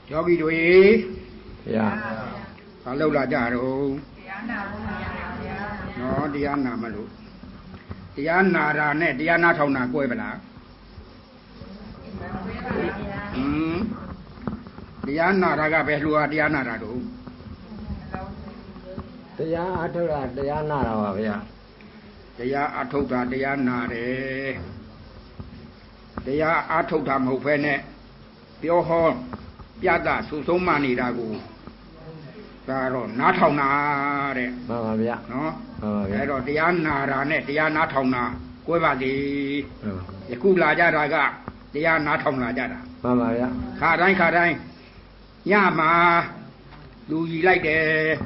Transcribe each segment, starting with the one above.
ယောဂီတွေဗျာဘာလောက်လာကြတော့တရားနာလို့ပါဗျာနော်တရားနာမလို့တရားနာတာနဲ့တရားနာထောင်တာကွဲပလားတရားနာတာကဘယ်လိုဟာတရားနာတာတို့တရားအထုတ်တာတရားနာတာပါဗျာတရားအထုတ်တာတရားနာတယ်တရားအထုတ်တာမဟုတ်ဘဲနဲ့ပြောဟောပြတာဆူဆုံးမှနေတာကိုဒါတော့နားထောင်တာတဲ့မှန်ပါဗျာနော်မှန်ပါဗျာအဲ့တော့တရားနာတာနဲ့တရားနားထောင်တာကွဲပါသေးယခုလာကြတာကတရားနားထောင်လာကြတာမှန်ပါဗျာခါတိုင်းညမှာလူကြီးလိုက်တယ်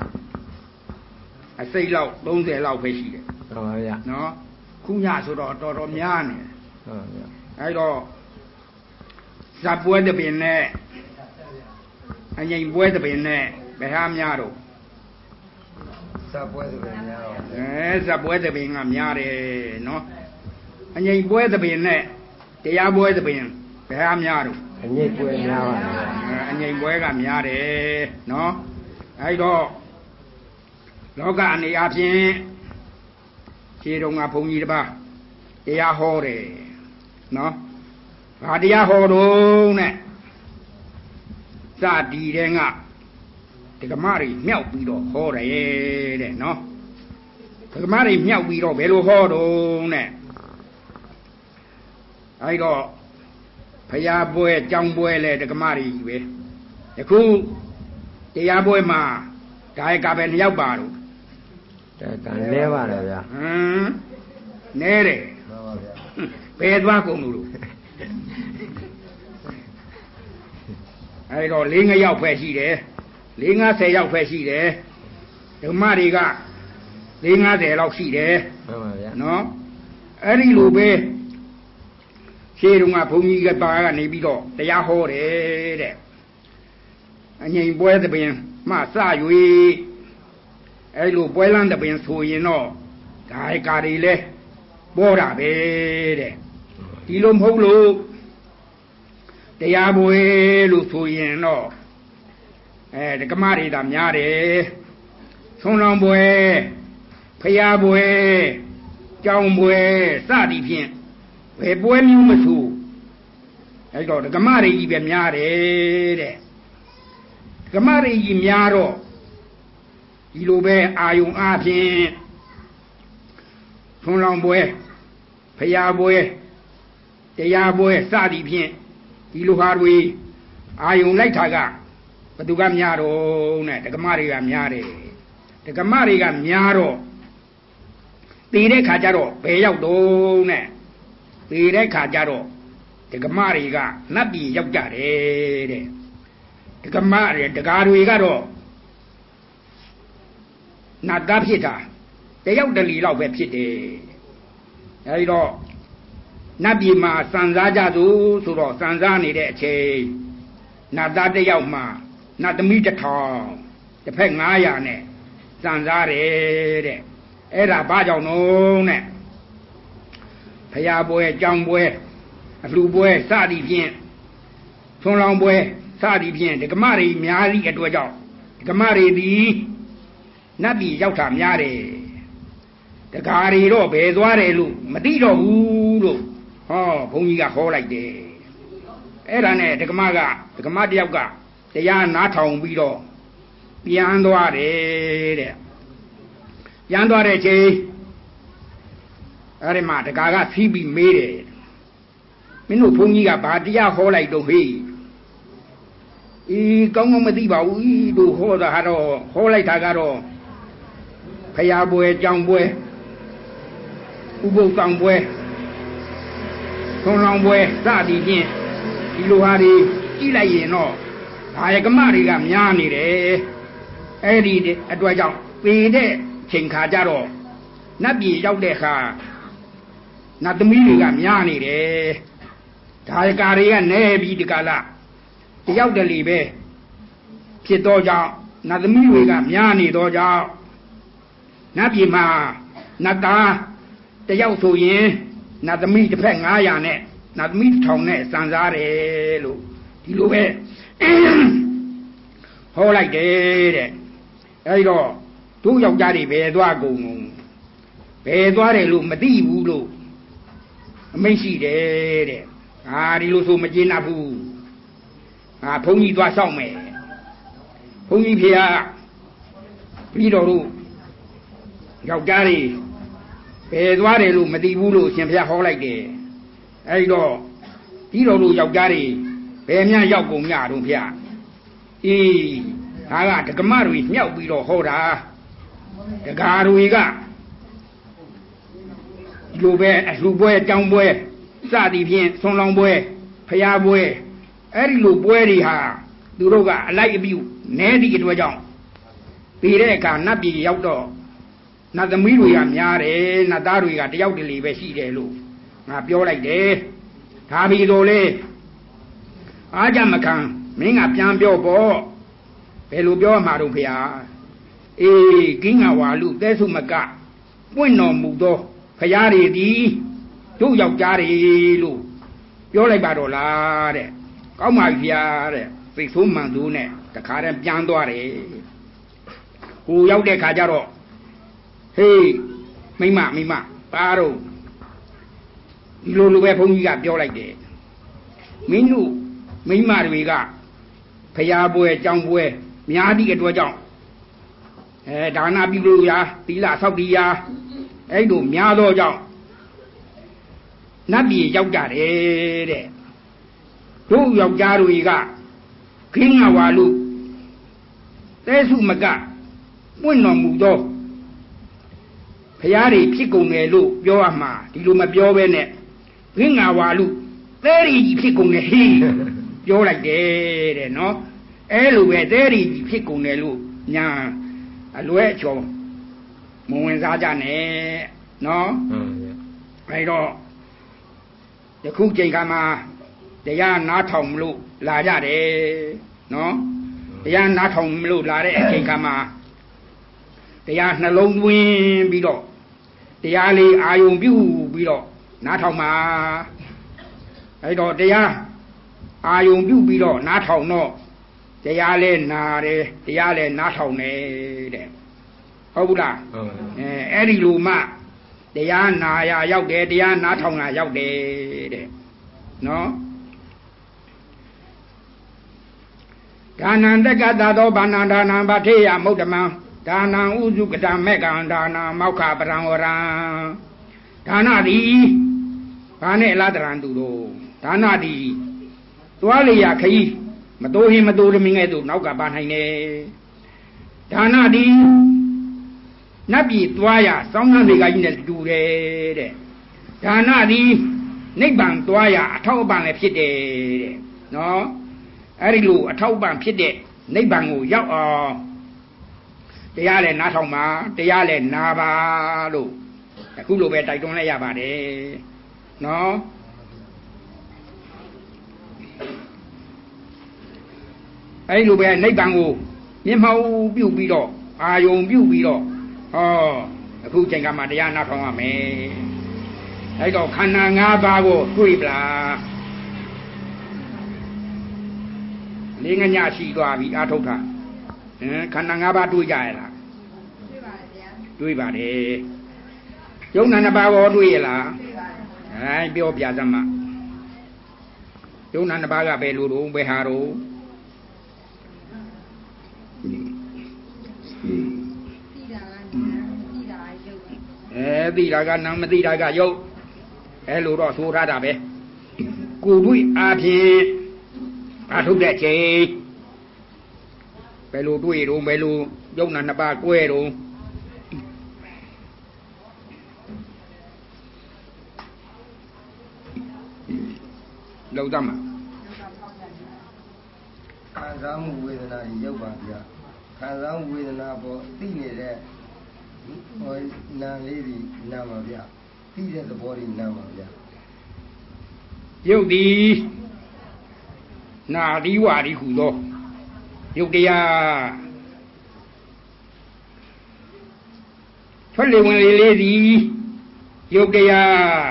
အစိတ်လောက်30လောက်ပဲရှိတယ်မှန်ပါဗျာနော်ခုညဆိုတော့တော်တော်များနေမှန်ပါဗျာအဲ့တော့ဇပ်ပွဲတစ်ပင်နဲ့အငိမ်ပွဲတစ်ပင်နဲ့ဘယ်ဟာများတော့ဇပ်ပွဲတစ်ပင်များတော့ဇပ်ပွဲတစ်ပင်ကများတယ်နော်အငိမ်ပွဲတစ်ပင်နဲ့တရားပွဲတစ်ပင်ဘယ်ဟာများတော့အငိမ်ပွဲများပါအငိမ်ပွဲကများတယ်နော်အဲ့တော့လောကအနေအချင်းခြေတော်ကဘုန်းကြီးတစ်ပါးတရားဟောတယ်နော်ဘာတရားဟောတော့နဲ့စတီတဲ့ကဒကမတွေမြောက်ပြီးတော့ဟောတယ်တဲ့နော်ဒကမတွေမြောက်ပြီးတော့ဘယ်လိုဟောတော့နဲ့အဲ့တော့ဖရာပွဲကြောင်းပွဲလဲဒကမတွေကြီးပဲယခုတရားပွဲမှာဒါရကပဲ2ယောက်ပါတော့ကံလဲပါတယ်ဗျာနဲတယ်မှန်ပါဗျာဘယ်သွားကုန်လို့အဲ့တော့4-5ယောက်ပဲရှိတယ်4-50ယောက်ပဲရှိတယ်ဓမ္မတွေက4-50လောက်ရှိတယ်မှန်ပါဗျာနော်အဲ့ဒီလိုပဲရှေးတုန်းကဘုန်းကြီးကပါကနေပြီးတော့တရားဟောတယ်တဲ့အငိမ်ပွဲသဘင်မှစ၍အဲ့လိုပွဲလန်းသဘင်ဆိုရင်တော့ဒါရကာတွေလဲပေါ်တာပဲတဲ့ဒီလိုမဟုတ်လို့တရားပွဲလို့ဆိုရင်တော့ဒကမတွေသာများတယ်ဆုံးလောင်ပွဲဖျားပွဲကြောင်းပွဲစသည်ဖြင့်ဘယ်ပွဲမျိုးမဆိုအဲ့တော့ဒကမတွေကြီးပဲများတယ်တဲ့ဒကမတွေကြီးများတော့ဒီလိုပဲအာယုံအားဖြင့်ဆုံးလောင်ပွဲဖျားပွဲတရားပွဲစသည်ဖြင့်ဒီလိုဟာတွေအာယုံလိုက်တာကဘသူကများတော့နဲ့ဒကမတွေကများတယ်ဒကမတွေကများတော့တည်တဲ့ခါကျတော့ဘယ်ရောက်တော့နဲ့တည်တဲ့ခါကျတော့ဒကမတွေကနတ်ပြည်ရောက်ကြတယ်တဲ့ဒကမတွေဒကာတွေကတော့နတ်သားဖြစ်တာတယောက်တလီလောက်ပဲဖြစ်တယ်အဲဒီတော့နတ်ပြည်မှာစံစားကြသူဆိုတော့စံစားနေတဲ့အချိန်နတ်သားတယောက်မှာနတ်သမီး1000တစ်ဖက်900နဲ့စံစားတယ်တဲ့အဲ့ဒါဘာကြောင့်လို့နဲ့ဖရာပွဲကြောင်းပွဲအလှပွဲစသည်ဖြင့်ဆွန်လောင်ပွဲစသည်ဖြင့်ဒကမတွေများသည့်အတွက်ကြောင့်ဒကမတွေသည်နတ်ပြည်ရောက်တာများတယ်ဒကာတွေတော့ဘယ်သွားတယ်လို့မသိတော့ဘူးလို့ဟောဘုန်းကြီးကဟောလိုက်တယ်အဲ့ဒါနဲ့ဒကမတယောက်ကတရားနားထောင်ပြီးတော့ပြန်သွားတယ်တဲ့ပြန်သွားတဲ့ချိန်အဲ့ဒီမှာဒကာကဖီးပြီးမေးတယ်မင်းတို့ဘုန်းကြီးကဘာတရားဟောလိုက်တော့ဟေးကောင်းကောင်းမသိပါဘူးတို့ဟောတာတော့ဟောလိုက်တာကတော့ဖရာပွဲကြောင်းပွဲဥပုသ်ဆောင်ပွဲထုံလောင်ပွဲစသည်ဖြင့်ဒီလိုဟာတွေကြည့်လိုက်ရင်တော့ဒါရကမတွေကများနေတယ်အဲ့ဒီအတွက်ကြောင့်ပေတဲ့ချိန်ခါကြတော့နတ်ပြည်ရောက်တဲ့အခါနတ်သမီးတွေကများနေတယ်ဒါရကာတွေကနဲပြီးဒီကလာတယောက်တလီပဲဖြစ်တော့ကြောင့်နတ်သမီးတွေကများနေတော့ကြောင့်နတ်ပြည်မှာနတ်သားတယောက်ဆိုရင်နတ်သမီးတစ်ဖက်900နဲ့နတ်သမီး1000နဲ့စံစားတယ်လို့ဒီလိုပဲဟောလိုက်တယ်တဲ့အဲဒီတော့တို့ယောက်ျားတွေဘယ်သွားကုန်ဘယ်သွားတယ်လို့မသိဘူးလို့အမိန့်ရှိတယ်တဲ့ဒီလိုဆိုမကျေနပ်ဘူးဘုန်းကြီးသွားဆောင်မယ်ဘုန်းကြီးဖေကပြီးတော်တို့ယောက်ျားတွေဘယ်သွားတယ်လို့မသိဘူးလို့ရှင်ဘုရားဟောလိုက်တယ်အဲဒီတော့ပြီးတော်တို့ယောက်ျားတွေဘယ်များရောက်ကုန်ကြတော့ဖေဒါကဒကမတွေမြောက်ပြီးတော့ဟောတာဒကာတွေကလိုပဲအလှပွဲတောင်းပွဲစသည်ဖြင့်ဆွန်လောင်ပွဲဖျားပွဲအဲ့ဒီလိုပွဲတွေဟာသူတို့ကအလိုက်အပြုနဲသည့်အတွက်ကြောင့်ပြီးတဲ့အခါနတ်ပြည်ရောက်တော့နတ်သမီးတွေကများတယ်နတ်သားတွေကတယောက်တလေပဲရှိတယ်လို့ငါပြောလိုက်တယ်ဒါပြီးတော့လေအားကြမခံမင်းကပြန်ပြောပေါ့ဘယ်လိုပြောမှာတော့ဖေဟာကင်းငါဝါလူသဲဆုမကပွင့်တော်မူသောဖရာတွေဒီတို့ယောက်ျားတွေလို့ပြောလိုက်ပါတော့လားတဲ့ကောင်းပါပြီဗျာတဲ့သိဆိုးမှန်ဆိုးနဲ့တခါတည်းပြန်သွားတယ်ဟိုရောက်တဲ့ခါကျတော့ဟေးမိမပါတော့ဒီလိုလိုပဲဘုန်းကြီးကပြောလိုက်တယ်မင်းတို့မိမတွေကဖရာပွဲကြောင်းပွဲများသည့်အတွက်ကြောင့်ဒါနပြုလို့ရာသီလဆောက်တည်ရာအဲ့လိုများသောကြောင့်နတ်ပြည်ရောက်ကြတယ်တဲ့တို့ယောက်ျားတွေကခင်းငါဝါလူသဲဆုမကပွင့်တော်မူသောဖရာတွေဖြစ်ကုန်တယ်လို့ပြောရမှာဒီလိုမပြောဘဲနဲ့ခင်းငါဝါလူသဲရီကြီးဖြစ်ကုန်တယ်ဟေးပြောလိုက်တယ်တဲ့နော်အဲ့လိုပဲသဲရီကြီးဖြစ်ကုန်တယ်လို့ညာအလွဲအချော်မဝင်စားကြနဲ့နော်အဲ့တော့ယခုချိန်ခါမှာတရားနားထောင်မလို့လာကြတယ်နော်တရားနားထောင်မလို့လာတဲ့အချိန်ခါမှာတရားနှလုံးသွင်းပြီးတော့တရားလေးအာယုံပြုပြီးတော့နားထောင်မှာအဲ့တော့တရားအာယုံပြုပြီးတော့နားထောင်တော့တရားလဲနာတယ်တရားလဲနားထောင်တယ်တဲ့ဟုတ်ဘူးလားအဲ့ဒီလိုမှတရားနာရရောက်တယ်တရားနားထောင်ရရောက်တယ်တဲ့နော်ဒါနံတက္ကသသောဘာနာဒါနံဗထေယမௌတ္တမံဒါနံဥစုကတမေကံဒါနံမောက္ခပရံဝရံဒါနသည်ဘာနဲ့လားတရံသူတို့ဒါနသည်သွားလေရခကြီးမတိုးဟင်းမတိုးရမင်းငယ်တို့နောက်ကပါနိုင်တယ်ဒါနသည်နတ်ပြည်သွားရစောင်းနှံတွေကကြီးနဲ့တူတယ်တဲ့ဒါနသည်နိဗ္ဗာန်သွားရအထောက်အပံ့လည်းဖြစ်တယ်တဲ့နော်အဲ့ဒီလိုအထောက်အပံ့ဖြစ်တဲ့နိဗ္ဗာန်ကိုရောက်အောင်တရားလည်းနားထောင်ပါတရားလည်းနာပါလို့အခုလိုပဲတိုက်တွန်းလိုက်ရပါတယ်နော်အဲ့လိုပဲနိဗ္ဗာန်ကိုမျက်မှောက်ပြုပြီးတော့အာယုံပြုပြီးတော့အခုချိန်ကမှတရားနားထောင်ရမယ်အဲ့တော့ခန္ဓာ၅ပါးကိုတွေ့ပလားလေးငညရှိသွားပြီအာထုတ်တာခန္ဓာ၅ပါးတွေ့ကြရလားတွေ့ပါဗျာတွေ့ပါတယ်ယုံနာ၅ပါးကိုတွေ့ရလားတွေ့ပါပြောပြစမ်းမယုံနာ၅ပါးကဘယ်လိုတော့ဘယ်ဟာတော့သိတာကနာမသိတာကယုတ်အဲ့လိုတော့ဆိုထားတာပဲကိုယ်တွေ့အားဖြင့်အထုတ်တဲ့ချိန်ဘယ်လိုတွေ့တော့ဘယ်လိုယုံနာနှစ်ပါးကွဲတော့လောက်သားမှာခံစားမှုဝေဒနာကြီးရောက်ပါဗျာခံစားမှုဝေဒနာပေါ်သိနေတဲ့ဟောနာလေးဒီနာပါဗျာသိတဲ့သဘောလေးနာပါဗျာယုတ်ဒီနာဒီဝါဒီဟူသောယုတ်တရားထွက်လေဝင်လေလေးဒီယုတ်တရား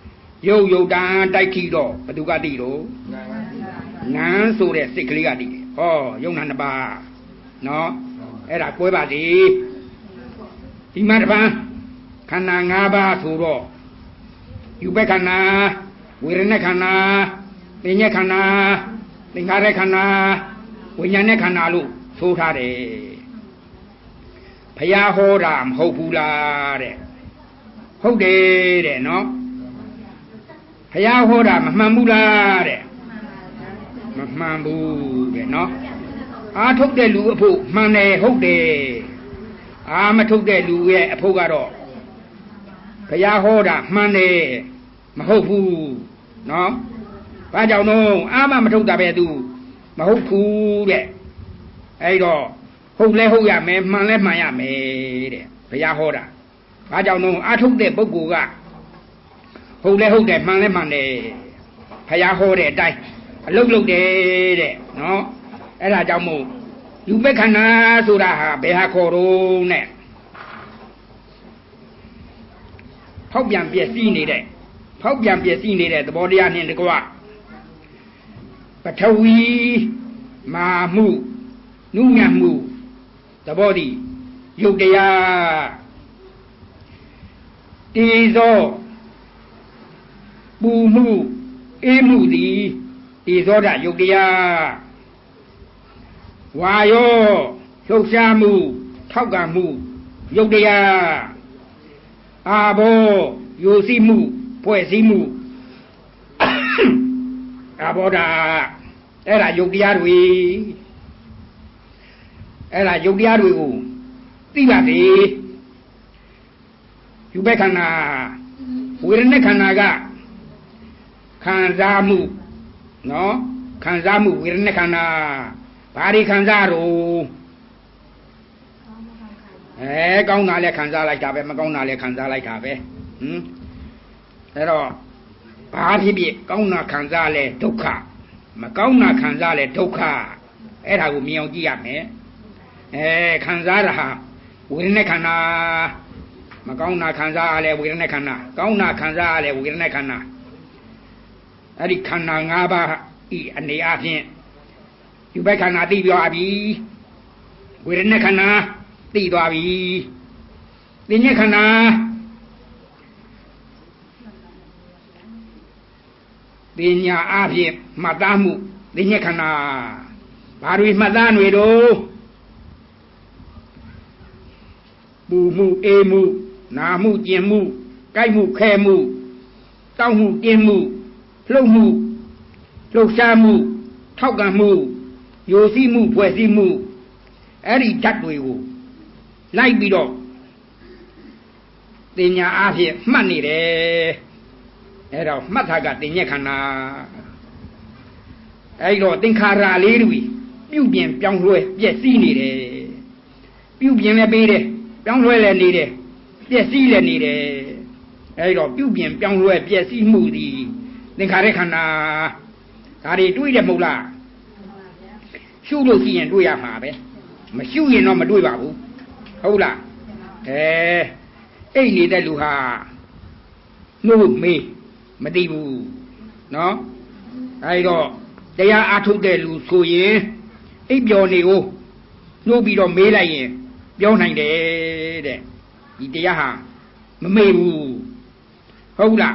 ယုတ်တန်တိုက်ခိတော့ဘသူကသိတော့နန်းဆိုတဲ့စိတ်ကလေးကသိတယ်ယုံနာနှစ်ပါးနော်အဲ့ဒါကွဲပါစေဒီမှာတပံခန္ဓာ၅ပါးဆိုတော့ယူပခန္ဓာဝေဒနာခန္ဓာပညာခန္ဓာသင်္ခါရခန္ဓာဝိညာဉ်နဲ့ခန္ဓာလို့ဆိုထားတယ်ဘုရားဟောတာမဟုတ်ဘူးလားတဲ့ဟုတ်တယ်တဲ့နော်ဘုရားဟောတာမမှန်ဘူးလားတဲ့မမှန်ဘူးတဲ့နော်အာထုတ်တဲ့လူအဖို့မှန်တယ်ဟုတ်တယ်အာမထုတ်တဲ့လူရဲ့အဖို့ကတော့ဘုရားဟောတာမှန်တယ်မဟုတ်ဘူးနော်ဘာကြောင့်တော့အာမထုတ်တာပဲသူမဟုတ်ဘူးတဲ့အဲ့တော့ဟုတ်လဲဟုတ်ရမယ်မှန်လဲမှန်ရမယ်တဲ့ဘုရားဟောတာဘာကြောင့်တော့အာထုတ်တဲ့ပုဂ္ဂိုလ်ကဟုတ်လဲဟုတ်တယ်မှန်လဲမှန်တယ်ဘုရားဟောတဲ့အတိုင်းအလုတ်လုတ်တယ်တဲ့နော်အဲ့ဒါကြောင့်မို့ယူပခန္ဓာဆိုတာဟာဘယ်ဟာခေါ်တော့နဲ့ဖောက်ပြန်ပျက်စီးနေတဲ့သဘောတရားနဲ့တကွပထဝီမာမှုနုညံ့မှုသဘောတည်းယုတ်တရားတေဇောပူမှုအေးမှုသည်တေဇောဓယုတ်တရားဝါယောလှုပ်ရှားမှုထောက်ကံမှုယုတ်တရားအာဘောယိုစီးမှုဖွဲ့စည်းမှုအာဘောဓာအဲ့ဒါယုတ်တရားတွေအဲ့ဒါယုတ်တရားတွေကိုသိပါစေယူပခန္ဓာဝေဒနာခန္ဓာကခံစားမှုနော်ခံစားမှုဝေဒနာခန္ဓာဘာတွေခံစားတော့ကောင်းတာလည်းခံစားလိုက်တာပဲမကောင်းတာလည်းခံစားလိုက်တာပဲအဲ့တော့ဘာဖြစ်ဖြစ်ကောင်းတာခံစားလဲဒုက္ခမကောင်းတာခံစားလဲဒုက္ခအဲ့ဒါကိုမြင်အောင်ကြည့်ရမယ်ခံစားတာဟာဝေဒနာခန္ဓာမကောင်းတာခံစားရလဲဝေဒနာခန္ဓာကောင်းတာခံစားရလဲဝေဒနာခန္ဓာအဲ့ဒီခန္ဓာ၅ပါးဤအနေအချင်းယူပခန္ဓာသိပြောပြီဝေဒနာခန္ဓာသိသွားပြီပညာခန္ဓာပညာအဖြစ်မှတ်သားမှုပညာခန္ဓာဘာတွေမှတ်သားတွေတော့ပူမှုအေးမှုနာမှုကျင်မှုကြိုက်မှုခဲမှုတောက်မှုတင်းမှုလှုပ်မှုလှုပ်ရှားမှုထောက်ကံမှုယိုစီးမှုဖွဲ့စည်းမှုအဲ့ဒီဓာတ်တွေကိုလိုက်ပြီးတော့တင်ညာအားဖြင့်မှတ်နေတယ်အဲ့တော့မှတ်တာကတင်ညက်ခန္ဓာအဲ့တော့သင်္ခါရလေးတွေပြုပြင်ပြောင်းလဲပျက်စီးနေတယ်ပြုပြင်လည်းပေးတယ်ပြောင်းလဲလည်းနေတယ်ပျက်စီးလည်းနေတယ်အဲ့တော့ပြုပြင်ပြောင်းလဲပျက်စီးမှုဒီသင်္ခါရခန္ဓာဒါတွေတွေးတယ်မဟုတ်လားရှုလို့ရှိရင်တွေးရမှာပဲမရှုရင်တော့မတွေးပါဘူးဟုတ်လားအိတ်နေတဲ့လူဟာနှုတ်မေးမသိဘူးနော်အဲဒီတော့တရားအားထုတ်တဲ့လူဆိုရင်အိပ်ပျော်နေကိုနှုတ်ပြီးတော့မေးလိုက်ရင်ပြောနိုင်တယ်တဲ့ဒီတရားဟာမမေ့ဘူးဟုတ်လား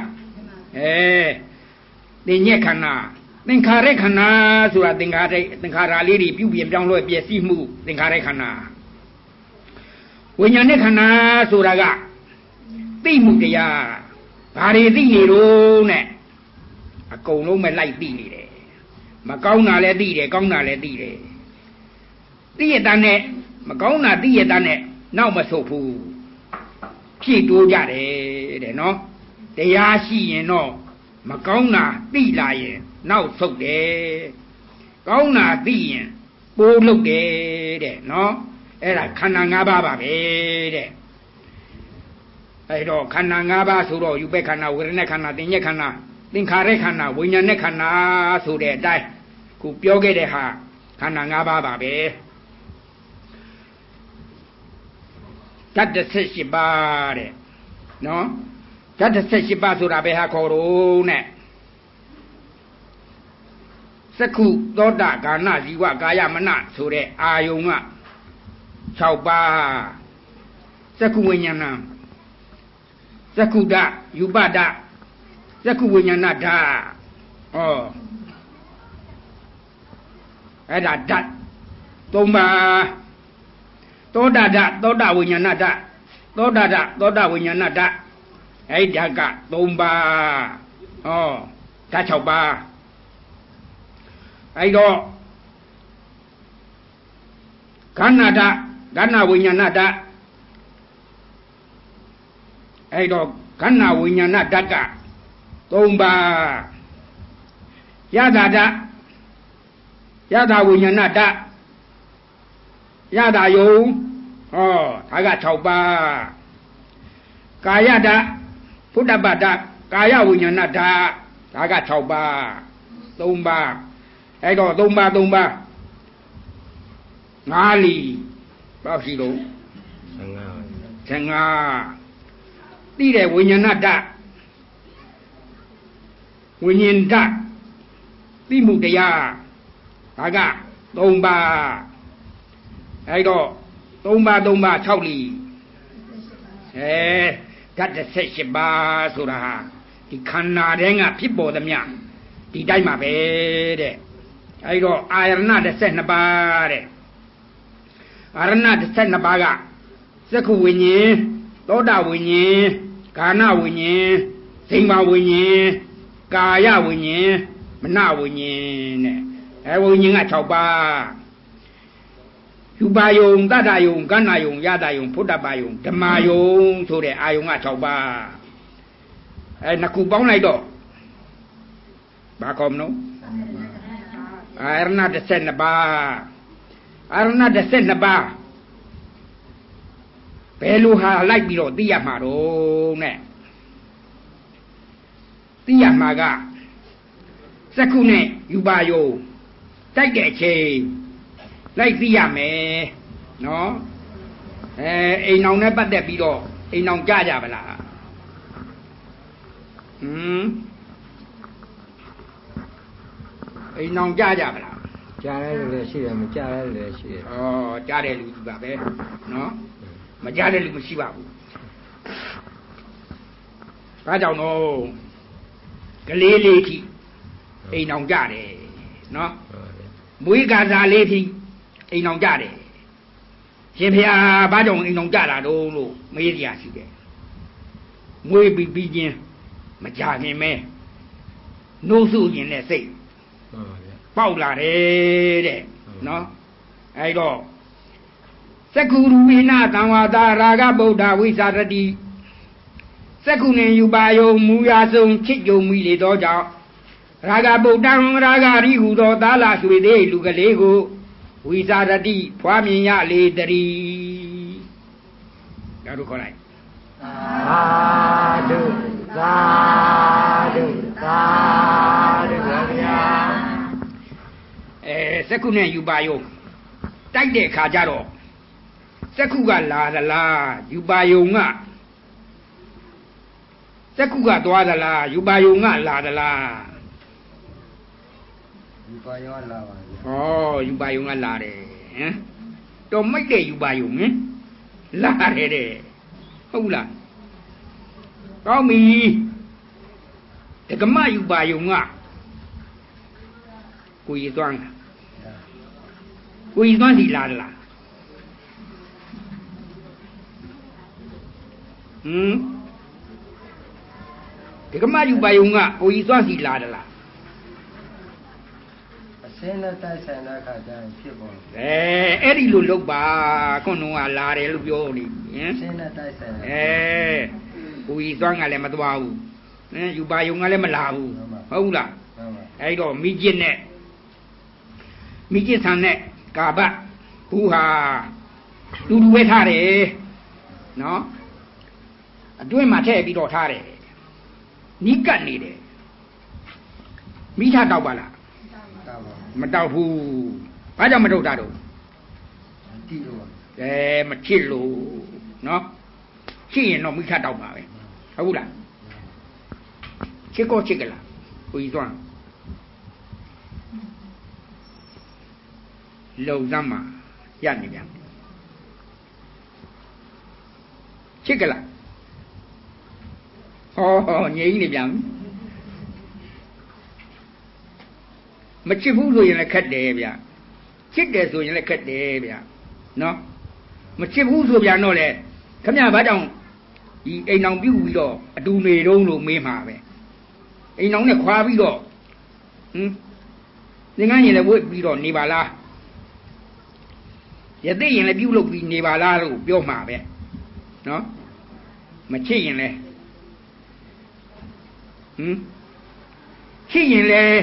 သင်ညက်ခန္ဓာသင်္ခါရခန္ဓာဆိုတာသင်္ခါရလေးတွေပြုပြင်ပြောင်းလဲပျက်စီးမှုသင်္ခါရခန္ဓာဝိညာဉ်နဲ့ခန္ဓာဆိုတာကသိမှုတရားဘာတွေသိနေတော့နဲ့အကုန်လုံးပဲလိုက်သိနေတယ်မကောင်းတာလည်းသိတယ်ကောင်းတာလည်းသိတယ်သိရတဲ့နဲ့မကောင်းတာသိရတဲ့နဲ့နောက်မဆုတ်ဘူးဖြည့်တိုးကြတယ်တဲ့နော်တရားရှိရင်တော့မကောင်းတာသိလာရင်နောက်ဆုတ်တယ်ကောင်းတာသိရင်ပိုးလုပ်တယ်တဲ့နော်အဲ့ဒါခန္ဓာ၅ပါးပါပဲတဲ့အဲ့တော့ခန္ဓာ၅ပါးဆိုတော့ယူပခန္ဓာဝေဒနာခန္ဓာသင်ညက်ခန္ဓာသင်္ခါရခန္ဓာဝိညာဉ်နဲ့ခန္ဓာဆိုတဲ့အတိုင်းခုပြောခဲ့တဲ့ဟာခန္ဓာ၅ပါးပါပဲဓာတ်18ပါးတဲ့နော်ဓာတ်18ပါးဆိုတာဘယ်ဟာခေါ်တော့နဲ့စက္ခုသောတာကာဏဇီဝကာယမနဆိုတဲ့အာယုံက6ပါးစက္ခုဝိညာဏစက္ခုဓာတ်ယူပဓာတ်စက္ခုဝိညာဏဓာတ်အဲ့ဒါဓာတ်3ပါးသောတာဓာတ်သောတာဝိညာဏဓာတ်သောတာဓာတ်သောတာဝိညာဏဓာတ်အဲ့ဓာတ်က3ပါးဓာတ်6ပါးအဲ့တော့ခန္ဓာဓာတ်ခန္ဓာဝိညာဏဓာတ်အဲ့တော့ခန္ဓာဝိညာဏဓာတ်က3ပါးယထာဓာတ်ယထာဝိညာဏဓာတ်ယထာယုံဒါက6ပါးကာယဓာတ်ဖုဒ္ဓပ္ပဓာတ်ကာယဝိညာဏဓာတ်ဒါက6ပါး3ပါးအဲ့တော့3ပါး5လီဘာဖြစ်လို့15တိတဲ့ဝိညာဏဓာတ်ဝိညာဉ်ဓာတ်တိမှုတရားဒါက3ပါးအဲ့တော့3ပါး6လီဓာတ်18ပါးဆိုတာဒီခန္ဓာထဲကဖြစ်ပေါ်သမျှဒီတိုင်းမှာပဲတဲ့အဲ့တော့အာရဏ12ပါးတဲ့အာရဏ12ပါးကစက္ခုဝိညာဉ်သောတာဝိညာဉ်ဂာဏဝိညာဉ်ဇိမ္မာဝိညာဉ်ကာယဝိညာဉ်မနဝိညာဉ်တဲ့ဝိညာဉ်က6ပါးယူပါယုံတတ္တယုံကဏ္ဍယုံယတယုံဖုဒ္ဓပယုံဓမ္မယုံဆိုတဲ့အာယုံက6ပါးနှစ်ခုပေါင်းလိုက်တော့ဘာကောမလို့အာရဏ12ပါးအာရဏ12ပါးဘယ်လိုဟာလိုက်ပြီးတော့သိရမှာတော့နဲ့သိရမှာကစက္ခုနဲ့ယူပါယုံတိုက်တဲ့အချိန်လိုက်သိရမယ်နော်အိမ်အောင်နဲ့ပတ်သက်ပြီးတော့အိမ်အောင်ကြကြပါလားအိမ်အောင်ကြကြပါလားကြားတယ်လို့လည်းရှိတယ်မကြားတယ်လို့လည်းရှိတယ်ကြားတယ်လူကြီးပါပဲနော်မကြားတယ်လူမရှိပါဘူးဒါကြောင့်တော့ကလေးလေးထိအိမ်အောင်ကြတယ်နော်မွေးကစားလေးထိအိမ်အောင်ကြတယ်ရှင်ဖျားဘာကြောင့်အိမ်အောင်ကြတာတော့လို့မေးရရှိတယ်မွေးပြီးချင်းမကြခင်မဲနှိုးစုရင်နဲ့စိတ်ပေါက်လာတယ်တဲ့နော်အဲ့တော့စက္ခုရူပိနာသံဝါဒရာဂဗုဒ္ဓဝိသရတိစက္ခုနှင့်ယူပါယုံမူရာဆုံးချစ်ကြုံမိလေသောကြောင့်ရာဂဗုဒ္ဓံရာဂရိဟုသောသာလရွှေသေးလူကလေးကိုဝိသရတိဖွာမြင်ရလေတည်းဒါတို့ခေါ်လိုက်သာဓုသာဓုသာဓုပါဗျာစက္ခုနဲ့ယူပါယုံတိုက်တဲ့ခါကျတော့စက္ခုကလာသလားယူပါယုံကစက္ခုကသွားသလားယူပါယုံကလာသလားယူပါယုံကလာပါဗျာယူပါယုံကလာတယ်ဟမ်တော့မိတ်တဲ့ယူပါယုံဟင်လာတယ်တဲ့ဟုတ်လားကောင်းပြီဒကမယူပါယုံကကိုကြီးသွမ်းကိုကြီးသွမ်းစီလာသလားဒကမယူပါယုံကကိုကြီးသွမ်းစီလာသလားအစင်းနဲ့တိုက်ဆိုင်တဲ့အခါကျရင်ဖြစ်ပေါ်အဲ့ဒီလိုလုပ်ပါခွန်းတော့ကလာတယ်လို့ပြောနေဟင်အစင်းနဲ့တိုက်ဆိုင်ကိုကြီးသွမ်းကလည်းမသွားဘူးယူပါယုံကလည်းမလာဘူးဟုတ်လားအဲ့တော့မိကျစ်နဲ့မိကျစ်ဆန်နဲ့ကာဘဘူးဟာတူတူပဲထားတယ်နော်အတွင်းမှာထည့်ပြီးတော့ထားတယ်နီးကပ်နေတယ်မိထတောက်ပါလားမတောက်ဘူးဘာကြောင့်မတောက်တာတော့တိလို့မချစ်လို့နော်ချစ်ရင်တော့မိထတောက်ပါပဲဟုတ်လားချစ်ကောချစ်ကလားကိုကြီးသွမ်းလုံစမ်းမှာရနေပြန်ချစ်ကလားဟောငြိမ်းနေပြန်မချစ်ဘူးဆိုရင်လည်းခက်တယ်ဗျချစ်တယ်ဆိုရင်လည်းခက်တယ်ဗျနော်မချစ်ဘူးဆိုပြန်တော့လေခမရဘာကြောင့်ဒီအိမ်အောင်ပြုတ်ပြီးတော့အတူနေတုံးလို့မေးမှာပဲအိမ်အောင်နဲ့ခွာပြီးတော့သင်္ကန်းရင်လည်းဝတ်ပြီးတော့နေပါလားရသိရင်လည်းပြုတ်လုပ်ပြီးနေပါလားလို့ပြောမှာပဲနော်မချစ်ရင်လည်းချစ်ရင်လည်း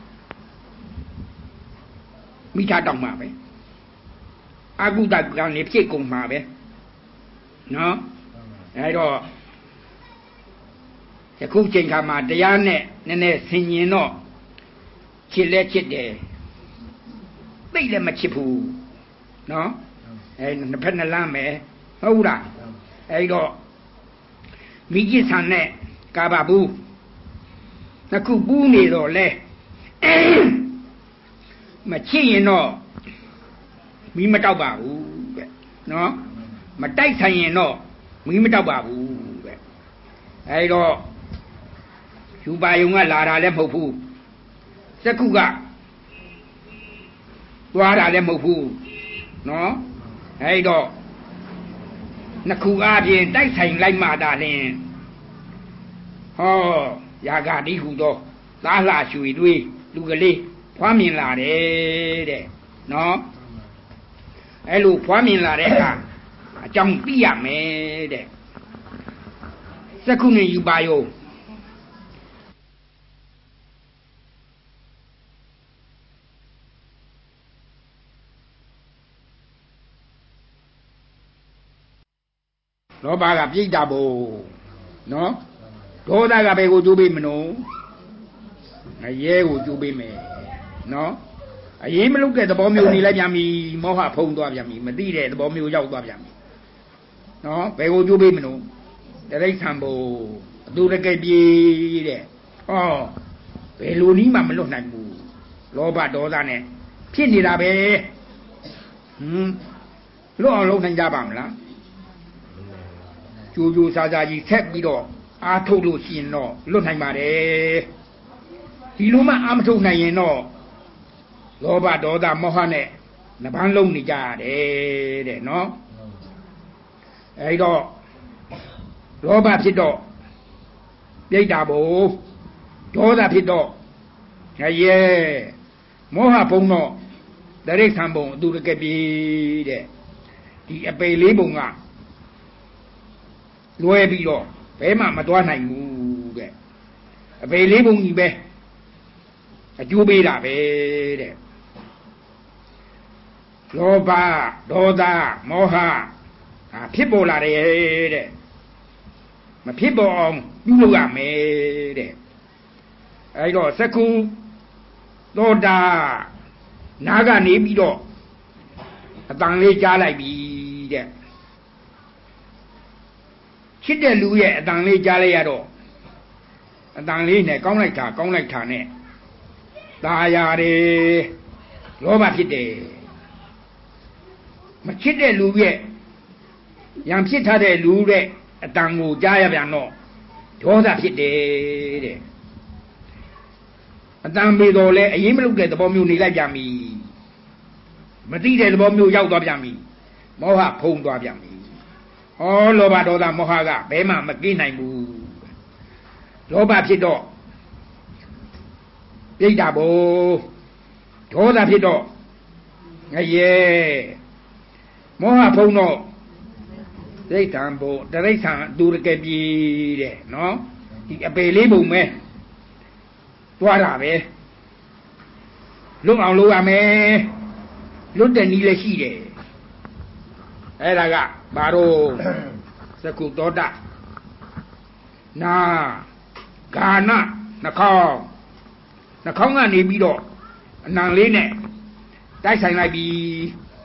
မိသားတောင်းမှာပဲအကုသကနေဖြစ်ကုန်မှာပဲနော်အဲတော့ယခုချိန်ခါမှာတရားနဲ့နည်းနည်းဆင်ញင်တော့ချစ်လဲချစ်တယ်သိလည်းမချစ်ဘူးနော်အဲနှစ်ဖက်နှလမ်းမယ်ဟုတ်လားအဲတော့မိจิตဆန်နဲ့ကာဘဘူးနှစ်ခုပူးနေတော့လဲမချစ်ရင်တော့မီးမတောက်ပါဘူးတဲ့နော်မတိုက်ဆိုင်ရင်တော့မီးမတောက်ပါဘူးတဲ့အဲတော့ယူပါယုံကလာတာလည်းမဟုတ်ဘူးစက္ခုကသွားတာလည်းမဟုတ်ဘူးနော်အဲတော့နှစ်ခုအားဖြင့်တိုက်ဆိုင်လိုက်မှသာလင်ဟောယာဂတိဟုသောသားလှရွှေတွေးလူကလေးဖွားမြင်လာတယ်တဲ့နော်အဲ့လိုဖွားမြင်လာတဲ့အခါအကြောင်းသိရမယ်တဲ့စက္ခုနဲ့ယူပါယုံလောဘကပြိတ္တာဘုံနော်ဒေါသကဘယ်ကိုကျိုးပေးမလို့အရဲကိုကျိုးပေးမယ်နော်အရင်မလုပ်တဲ့သဘောမျိုးနေလိုက်ပြန်ပြီမောဟဖုံးသွားပြန်ပြီမသိတဲ့သဘောမျိုးရောက်သွားပြန်ပြီနော်ဘယ်ကိုကျိုးပေးမလို့တရိစ္ဆာန်ဘုံအတူတကယ်ပြေးတဲ့ဟောဘယ်လိုနည်းမှမလွတ်နိုင်ဘူးလောဘဒေါသနဲ့ဖြစ်နေတာပဲလွတ်အောင်လုပ်နိုင်ကြပါမလားကြိုးကြိုးစားစားကြီးဆက်ပြီးတော့အားထုတ်လို့ရှိရင်တော့လွတ်နိုင်ပါတယ်ဒီလိုမှအားမထုတ်နိုင်ရင်တော့လောဘဒေါသမောဟနဲ့နှပန်းလုံးနေကြရတယ်တဲ့နော်အဲဒီတော့လောဘဖြစ်တော့ပြိတ္တာဘုံဒေါသဖြစ်တော့ရဲမောဟဘုံတော့တရိစ္ဆာန်ဘုံအတူတကယ်ပြေးတဲ့ဒီအပေလေးဘုံကလွဲပြီးတော့ဘဲမှမသွားနိုင်ဘူးတဲ့အပေလေးဘုံကြီးပဲအကျိုးပေးတာပဲတဲ့လောဘဒေါသမောဟဖြစ်ပေါ်လာတယ်တဲ့မဖြစ်ပေါ်အောင်ပြုလုပ်ရမယ်တဲ့အဲဒီတော့စက္ခုသောတာနားကနေပြီးတော့အတန်လေးကြားလိုက်ပြီတဲ့ချစ်တဲ့လူရဲ့အတန်လေးကြားလိုက်ရတော့အတန်လေးနဲ့ကောင်းလိုက်တာနဲ့ตาရတယ်လောဘဖြစ်တယ်မချစ်တဲ့လူရဲ့ရံဖြစ်ထားတဲ့လူတဲ့အတန်ကိုကြားရပြန်တော့ဒေါသဖြစ်တယ်တဲ့အတန်ပေတော်လဲအရင်မလုပ်တဲ့သဘောမျိုးနေလိုက်ကြပြီမသိတဲ့သဘောမျိုးရောက်သွားပြန်ပြီမောဟဖုံးသွားပြန်ပြီဟောလောဘဒေါသမောဟကဘယ်မှမကင်းနိုင်ဘူးလောဘဖြစ်တော့ပြိတ္တာဘုံဒေါသဖြစ်တော့ငရဲမောဟဖုံးတော့ဒိဋ္ဌံဘုံတရိစ္ဆာန်အတူတကယ်ပြေးတဲ့နော်ဒီအပေလေးဘုံပဲသွားတာပဲလွတ်အောင်လုပ်ရမယ်လွတ်တဲ့နည်းလည်းရှိတယ်အဲ့ဒါကဘာလို့သက္ကုသောတနာဂာနနှာခေါင်းကနေပြီးတော့အနံလေးနဲ့တိုက်ဆိုင်လိုက်ပြီး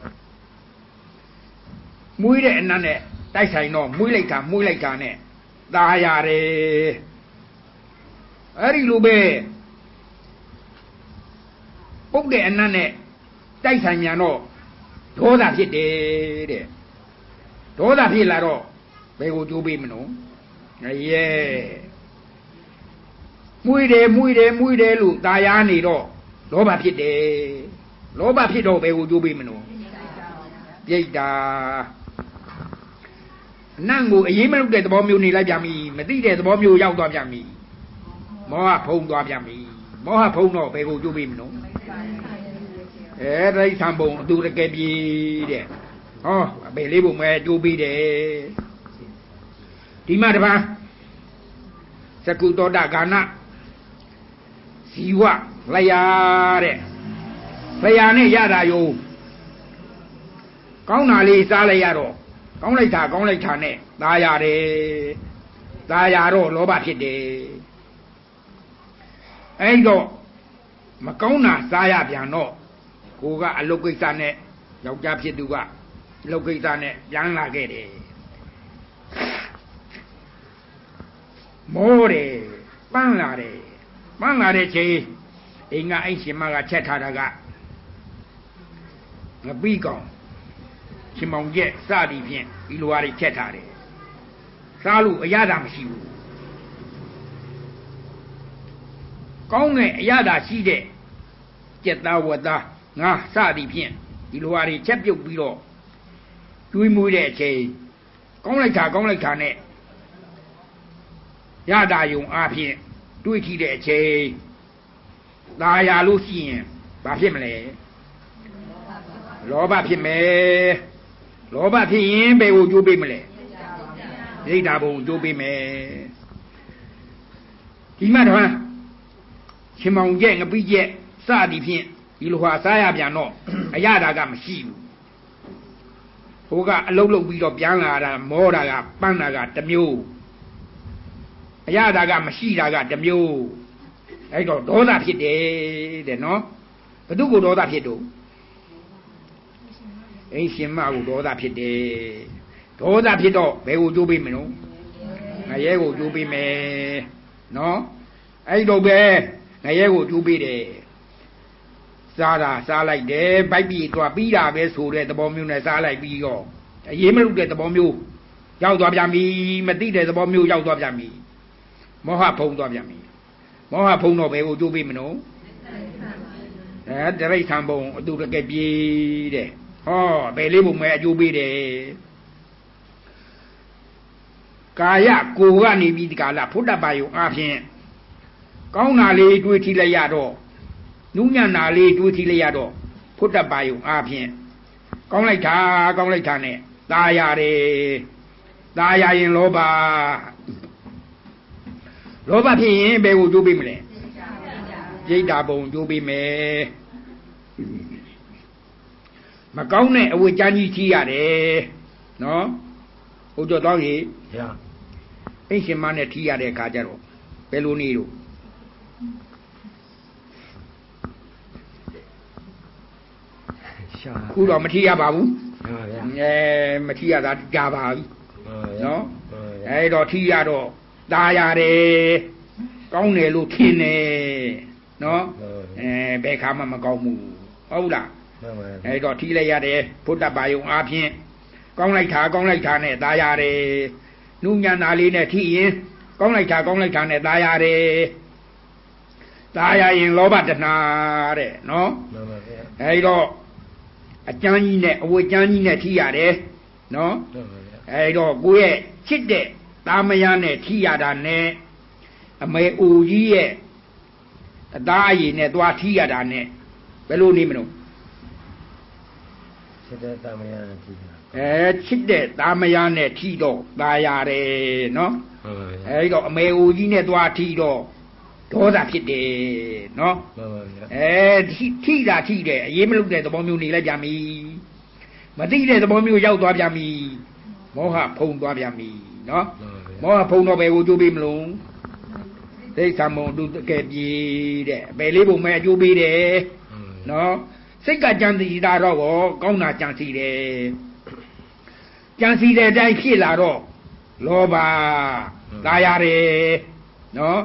မွေးတဲ့အနံနဲ့တိုက်ဆိုင်တော့မွေးလိုက်တာနဲ့ตาရတယ်အဲ့ဒီလိုပဲပုတ်တဲ့အနံနဲ့တိုက်ဆိုင်မြန်တော့ဒေါသဖြစ်တယ်တဲ့ဒေါသဖြစ်လာတော့ဘယ်ကိုကြိုးပေးမလို့ရဲမွေးတယ်လို့ตาရနေတော့လောဘဖြစ်တယ်လောဘဖြစ်တော့ဘယ်ကိုကြိုးပေးမလို့ပြိတ္တာအနံ့ကိုအေးမလုပ်တဲ့သဘောမျိုးနေလိုက်ပြန်ပြီမသိတဲ့သဘောမျိုးရောက်သွားပြန်ပြီမောဟဖုံးသွားပြန်ပြီမောဟဖုံးတော့ဘယ်ကိုကြိုးပေးမလို့တိဋ္ဌံဘုံအတူတကယ်ပြီတဲ့ဟောအပေလေးဘုံပဲကြိုးပေးတယ်ဒီမှာတပန်းသကုတောတဂာနဇီဝလျာတဲ့လျာနဲ့ရတာယုံကောင်းတာလေးစားလိုက်ရတော့ကောင်းလိုက်တာနဲ့ตาရတယ်ตาရတော့လောဘဖြစ်တယ်အဲ့တော့မကောင်းတာစားရပြန်တော့ကိုကအလုတ်ကိစ္စနဲ့ယောက်ျားဖြစ်သူကအလုတ်ကိစ္စနဲ့ပြန်လာခဲ့တယ်မောတယ်ပန်းလာတဲ့ချိန်အိမ်ကအိမ်ရှင်မကချက်ထားတာကငပိကောင်ရှင်မောင်ကျက်စသည်ဖြင့်ဒီလိုဟာတွေချက်ထားတယ်စားလို့အရသာမရှိဘူးကောင်းတဲ့အရသာရှိတဲ့ကျက်သားဝက်သားငါစသည်ဖြင့်ဒီလိုဟာတွေချက်ပြုတ်ပြီးတော့တွေးမွေးတဲ့အချိန်ကောင်းလိုက်တာနဲ့ရတာယုံအားဖြင့်တွေးကြည့်တဲ့အချိန်ตาရလို့ရှိရင်ဘာဖြစ်မလဲလောဘဖြစ်မယ်လောဘဖြစ်ရင်ဘယ်ကိုကြိုးပေးမလဲဒိဋ္ဌာဘုံကြိုးပေးမယ်ဒီမှာတော့ရှင်မောင်ကျက်ငပိကျက်စသည်ဖြင့်ဒီလိုဟာစားရပြန်တော့အရသာကမရှိဘူးဟိုကအလုံးလုံးပြီးတော့ပြန်လာတာမောတာကပန်းတာကတစ်မျိုးအရသာကမရှိတာကတစ်မျိုးအဲ့တော့ဒေါသဖြစ်တယ်တဲ့နော်ဘု து ကိုဒေါသဖြစ်တော့အိမ်ရှင်မကိုဒေါသဖြစ်တယ်ဒေါသဖြစ်တော့ဘယ်ကိုကြိုးပေးမလို့ငရဲကိုကြိုးပေးမယ်နော်အဲ့တော့ပဲငရဲကိုကြိုးပေးတယ်စားလိုက်တယ်ဗိုက်ပြီးသွားပြီးတာပဲဆိုတဲ့သဘောမျိုးနဲ့စားလိုက်ပြီးတော့အရေးမလုပ်တဲ့သဘောမျိုးရောက်သွားပြန်ပြီမသိတဲ့သဘောမျိုးရောက်သွားပြန်ပြီမောဟဖုံးသွားပြန်ပြီမောဟဖုံးတော့ဘယ်ကိုကြိုးပေးမလို့တိဋ္ဌံဘုံအတူတကယ်ပြေးတဲ့ဟောဘယ်လေးဘုံပဲအကျိုးပေးတယ်ကာယကိုကနေပြီးဒီကာလဖုဒ္ဓဘာယုံအားဖြင့်ကောင်းတာလေးတွေးထီလိုက်ရတော့နုညံ့တာလေးတွေးထီလိုက်ရတော့ဖုဒ္ဓဘာယုံအားဖြင့်ကောင်းလိုက်တာနဲ့ตาရတယ်ตาရရင်လောဘဖြစ်ရင်ဘယ်ကိုကြိုးပေးမလဲဒိဋ္ဌာဘုံကြိုးပေးမယ်မကောင်းတဲ့အဝတ်ကြမ်းကြီးထီးရတယ်နော်ဟုတ်တော့တောင်းရေအိမ်ရှင်မနဲ့ထီးရတဲ့အခါကျတော့ဘယ်လိုနေလို့ခုတော့မထီးရပါဘူးမထီးရတာကြာပါပြီနော်အဲ့တော့ထီးရတော့ตาရတယ်ကောင်းတယ်လို့ထင်တယ်နော်ဘယ်ခါမှမကောင်းဘူးဟုတ်လားအဲ့တော့ထီးလိုက်ရတယ်ဖုဒ္ဓဘာယုံအားဖြင့်ကောင်းလိုက်တာနဲ့ตาရတယ်နုညံ့တာလေးနဲ့ထီးရင်ကောင်းလိုက်တာနဲ့ตาရတယ်ตาရရင်လောဘတဏှာတဲ့နော်အဲ့တော့အကျမ်းကြီးနဲ့အဝတ်ကျမ်းကြီးနဲ့ထီးရတယ်နော်အဲ့တော့ကိုယ့်ရဲ့ချစ်တဲ့သားမယားနဲ့ထီးရတာနဲ့အမေအိုကြီးရဲ့အသားအရည်နဲ့သွားထီးရတာနဲ့ဘယ်လိုနေမလို့ချစ်တဲ့သားမယားနဲ့ထီးချစ်တဲ့သားမယားနဲ့ထီးတော့ตาရတယ်နော်အဲ့တော့အမေအိုကြီးနဲ့သွားထီးတော့ဒေါသဖြစ်တယ်နော်ထီတာအရေးမလုပ်တဲ့သဘောမျိုးနေလိုက်ပြန်ပြီမသိတဲ့သဘောမျိုးရောက်သွားပြန်ပြီမောဟဖုံးသွားပြန်ပြီနော်မောဟဖုံးတော့ဘယ်ကိုကြိုးပေးမလို့ဒိဋ္ဌံဘုံသူတကယ်ပြေးတဲ့အပေလေးဘုံမဲ့အကျိုးပေးတယ်နော်စိတ်ကကြံစီတာတော့ကောင်းတာကြံစီတယ်ကြံစီတဲ့အတိုင်းဖြစ်လာတော့လောဘตาရတယ်နော်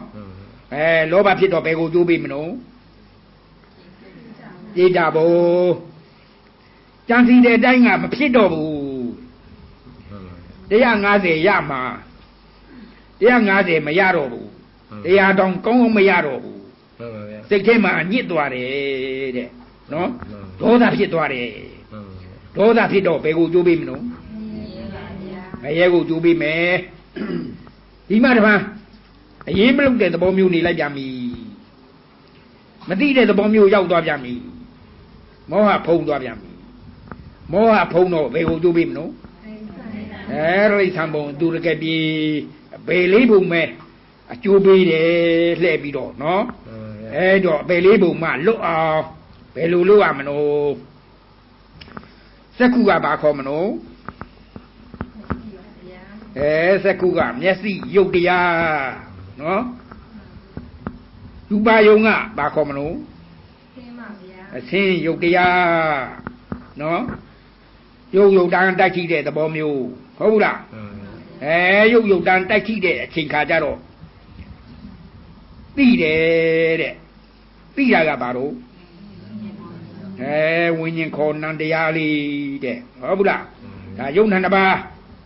လောဘဖြစ်တော့ဘယ်ကိုကြိုးပေးမလို့ဒိဋ္ဌာဘုံကြံစီတဲ့အတိုင်းကမဖြစ်တော့ဘူး150ရမှာ150မရတော့ဘူး100တောင်ကောင်းကောင်းမရတော့ဘူးစိတ်ထဲမှာညစ်သွားတယ်တဲ့နော်ဒေါသဖြစ်သွားတယ်ဒေါသဖြစ်တော့ဘယ်ကိုကြိုးပေးမလို့ငရဲကိုကြိုးပေးမယ်ဒီမှာတပန်းအရင်မလုပ်တဲ့သဘောမျိုးနေလိုက်ပြန်ပြီမသိတဲ့သဘောမျိုးရောက်သွားပြန်ပြီမောဟဖုံးသွားပြန်ပြီမောဟဖုံးတော့ဘယ်ကိုကြိုးပေးမလို့ရိဋ္ဌံဘုံသူရကပြေဘယ်လေးဘုံမဲ့အကျိုးပေးတယ်လှည့်ပြီးတော့နော်တော့ဘယ်လေးဘုံမှလွတ်အောင်ဘယ်လိုလုပ်ရမလို့စက္ခုကဘာခေါ်မလို့စက္ခုကမျက်စိရုပ်တရားနော်ရူပယုံကဘာခေါ်မလို့အစင်းရုပ်တရားနော်ရုပ်တန်းတိုက်ကြည့်တဲ့သဘောမျိုးဟုတ်ဘူးလားရုပ်တန်းတိုက်ကြည့်တဲ့အချိန်ခါကျတော့သိတယ်တဲ့သိတာကဘာလို့ဝိညာဉ်ခေါ်နံတရားလေးတဲ့ဟုတ်ဘူးလားဒါယုံနံတစ်ပါး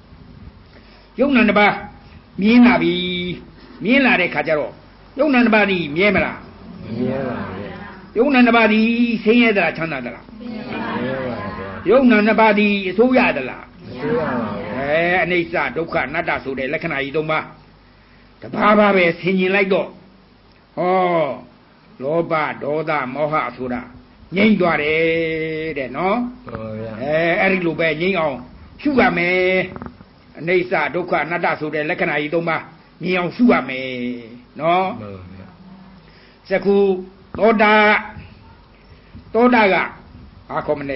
မြင်လာပြီမြင်လာတဲ့ခါကျတော့ယုံနံတစ်ပါးဒီမြဲမလားမြဲပါဗျာယုံနံတစ်ပါးဒီဆင်းရဲသလားချမ်းသာသလားဆင်းရဲပါဗျာယုံနံတစ်ပါးဒီအဆိုးရသလားအဆိုးရပါဗျာအနိစ္စဒုက္ခအနတ္တဆိုတဲ့လက္ခဏာကြီး၃ပါးတပါးပါပဲဆင်ញင်လိုက်တော့ဟောလောဘဒေါသမောဟဆိုတာငြိမ့်သွားတယ်တဲ့နော်ဟုတ်ပါဗျာအဲ့ဒီလိုပဲငြိမ့်အောင်ရှုရမယ်အနိစ္စဒုက္ခအနတ္တဆိုတဲ့လက္ခဏာကြီး၃ပါးမြင်အောင်ရှုရမယ်နော်ဟုတ်ပါဗျာစကုသောတာကဘာခေါ်မလဲ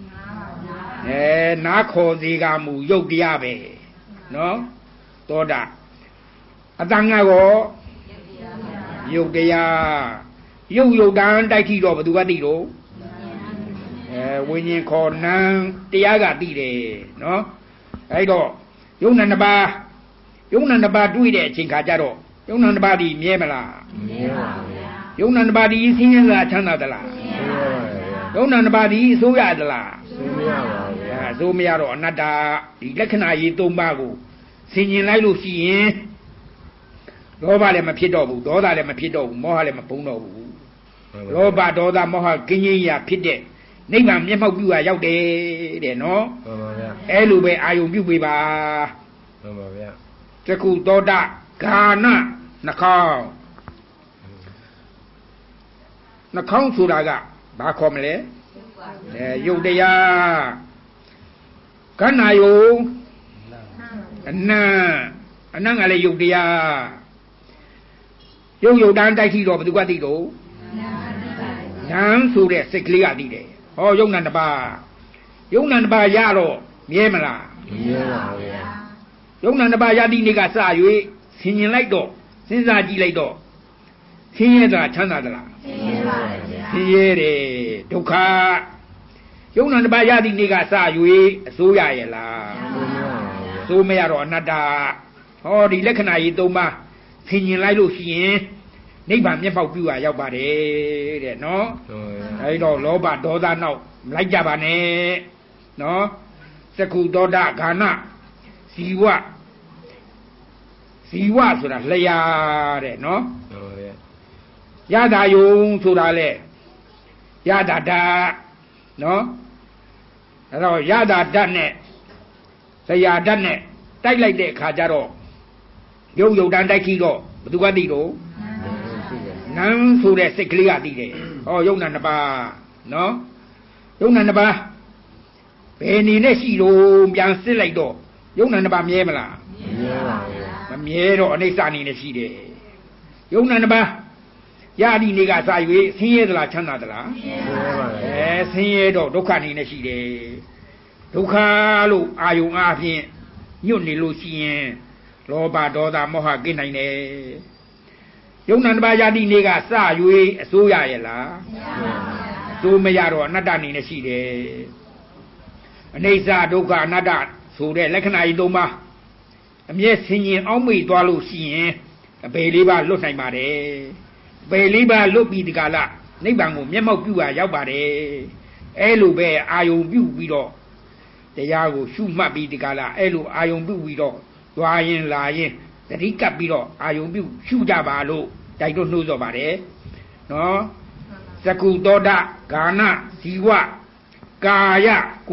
နားခေါ်စေကမူယုတ်တရားပဲနော်သောတာအတန်ကရောယုတ်တရားရုပ်တန်းတိုက်ကြည့်တော့ဘယ်သူကသိတော့ဝိညာဉ်ခေါ်နံတရားကသိတယ်နော်အဲ့တော့ယုံနံတစ်ပါးတွေ့တဲ့အချိန်ခါကျတော့ယုံနံတစ်ပါးဒီမြဲမလားမြဲပါဗျာယုံနံတစ်ပါးဒီဆင်းရဲလားချမ်းသာသလားဆင်းရဲပါဗျာယုံနံတစ်ပါးဒီအစိုးရသလားဆင်းရဲပါဗျာအစိုးမရတော့အနတ္တဒီလက္ခဏာကြီး၃ပါးကိုဆင်ញင်လိုက်လို့ရှိရင်လောဘလည်းမဖြစ်တော့ဘူးဒေါသလည်းမဖြစ်တော့ဘူးမောဟလည်းမပုံတော့ဘူးလောဘဒေါသမောဟကင်းကြီးရာဖြစ်တဲ့နိဗ္ဗာန်မျက်မှောက်ပြုရာရောက်တယ်တဲ့နော်မှန်ပါဗျာအဲ့လိုပဲအာယုံပြုပေးပါမှန်ပါဗျာသကုသောတာဂာနနှာခေါင်းဆိုတာကဘာခေါ်မလဲယုတ်တရားခန္ဓာယုံအနံ့ကလည်းယုတ်တရားရုပ်တန်းတိုက်ကြည့်တော့ဘယ်သူကသိတော့နံဆိုတဲ့စိတ်ကလေးကသိတယ်ဟောယုံနံတစ်ပါးရတော့မြဲမလားမြဲပါဗျာယုံနံတစ်ပါးရသည့်နေ့ကစ၍ဆင်ញင်လိုက်တော့စဉ်းစားကြည့်လိုက်တော့ဆင်းရဲတာချမ်းသာသလားဆင်းရဲပါဗျာဆင်းရဲတယ်ဒုက္ခယုံနံတစ်ပါးရသည့်နေ့ကစ၍အစိုးရရဲ့လားအစိုးမရတော့အနတ္တဟောဒီလက္ခဏာကြီး၃ပါးဆင်ញင်လိုက်လို့ရှိရင်နိဗ္ဗာန်မျက်မှောက်ပြုရာရောက်ပါတယ်တဲ့နော်အဲဒီတော့လောဘဒေါသနောက်မလိုက်ကြပါနဲ့နော်စကုသောတာဂာနဇီဝဆိုတာလျာတဲ့နော်ရတာယုံဆိုတာလေရတာဓာတ်နော်အဲတော့ရတာဓာတ်နဲ့လျာဓာတ်နဲ့တိုက်လိုက်တဲ့အခါကျတော့ရုပ်တန်းတိုက်ကြည့်တော့ဘယ်သူကသိတော့နံဆိုတဲ့စိတ်ကလေးကသိတယ်ဟောယုံနံတစ်ပါးနော်ယုံနံတစ်ပါးဘယ်နေနဲ့ရှိတော့ပြန်စစ်လိုက်တော့ယုံနံတစ်ပါးမြဲမလားမြဲပါဗျာမမြဲတော့အနိစ္စအနေနဲ့ရှိတယ်ယုံနံတစ်ပါးရသည့်နေ့ကစ၍ဆင်းရဲသလားချမ်းသာသလားဆင်းရဲပါဗျာဆင်းရဲတော့ဒုက္ခအနေနဲ့ရှိတယ်ဒုက္ခလို့အာယုံအားဖြင့်ညွတ်နေလို့ရှိရင်လောဘဒေါသမောဟကိနိုင်တယ်ယုံနံတစ်ပါးရသည့်နေ့ကစ၍အစိုးရရဲ့လားအစိုးမရတော့အနတ္တအနေနဲ့ရှိတယ်အနိစ္စဒုက္ခအနတ္တဆိုတဲ့လက္ခဏာကြီး၃ပါးအမျက်ဆင်ញင်အောက်မေ့သွားလို့ရှိရင်အပေလေးပါလွတ်နိုင်ပါတယ်အပေလေးပါလွတ်ပြီးဒီကလာနိဗ္ဗာန်ကိုမျက်မှောက်ပြုရာရောက်ပါတယ်အဲ့လိုပဲအာယုံပြုတ်ပြီးတော့တရားကိုရှုမှတ်ပြီးဒီကလာအဲ့လိုအာယုံပြုတ်ပြီးတော့သွားရင်လာရင်တတိကပ်ပြီးတော့အာယုံပြုတ်ရှုကြပါလို့တိုက်တွန်းနှိုးဆော်ပါတယ်နော်သကုသောတဂာနဇီဝကာယ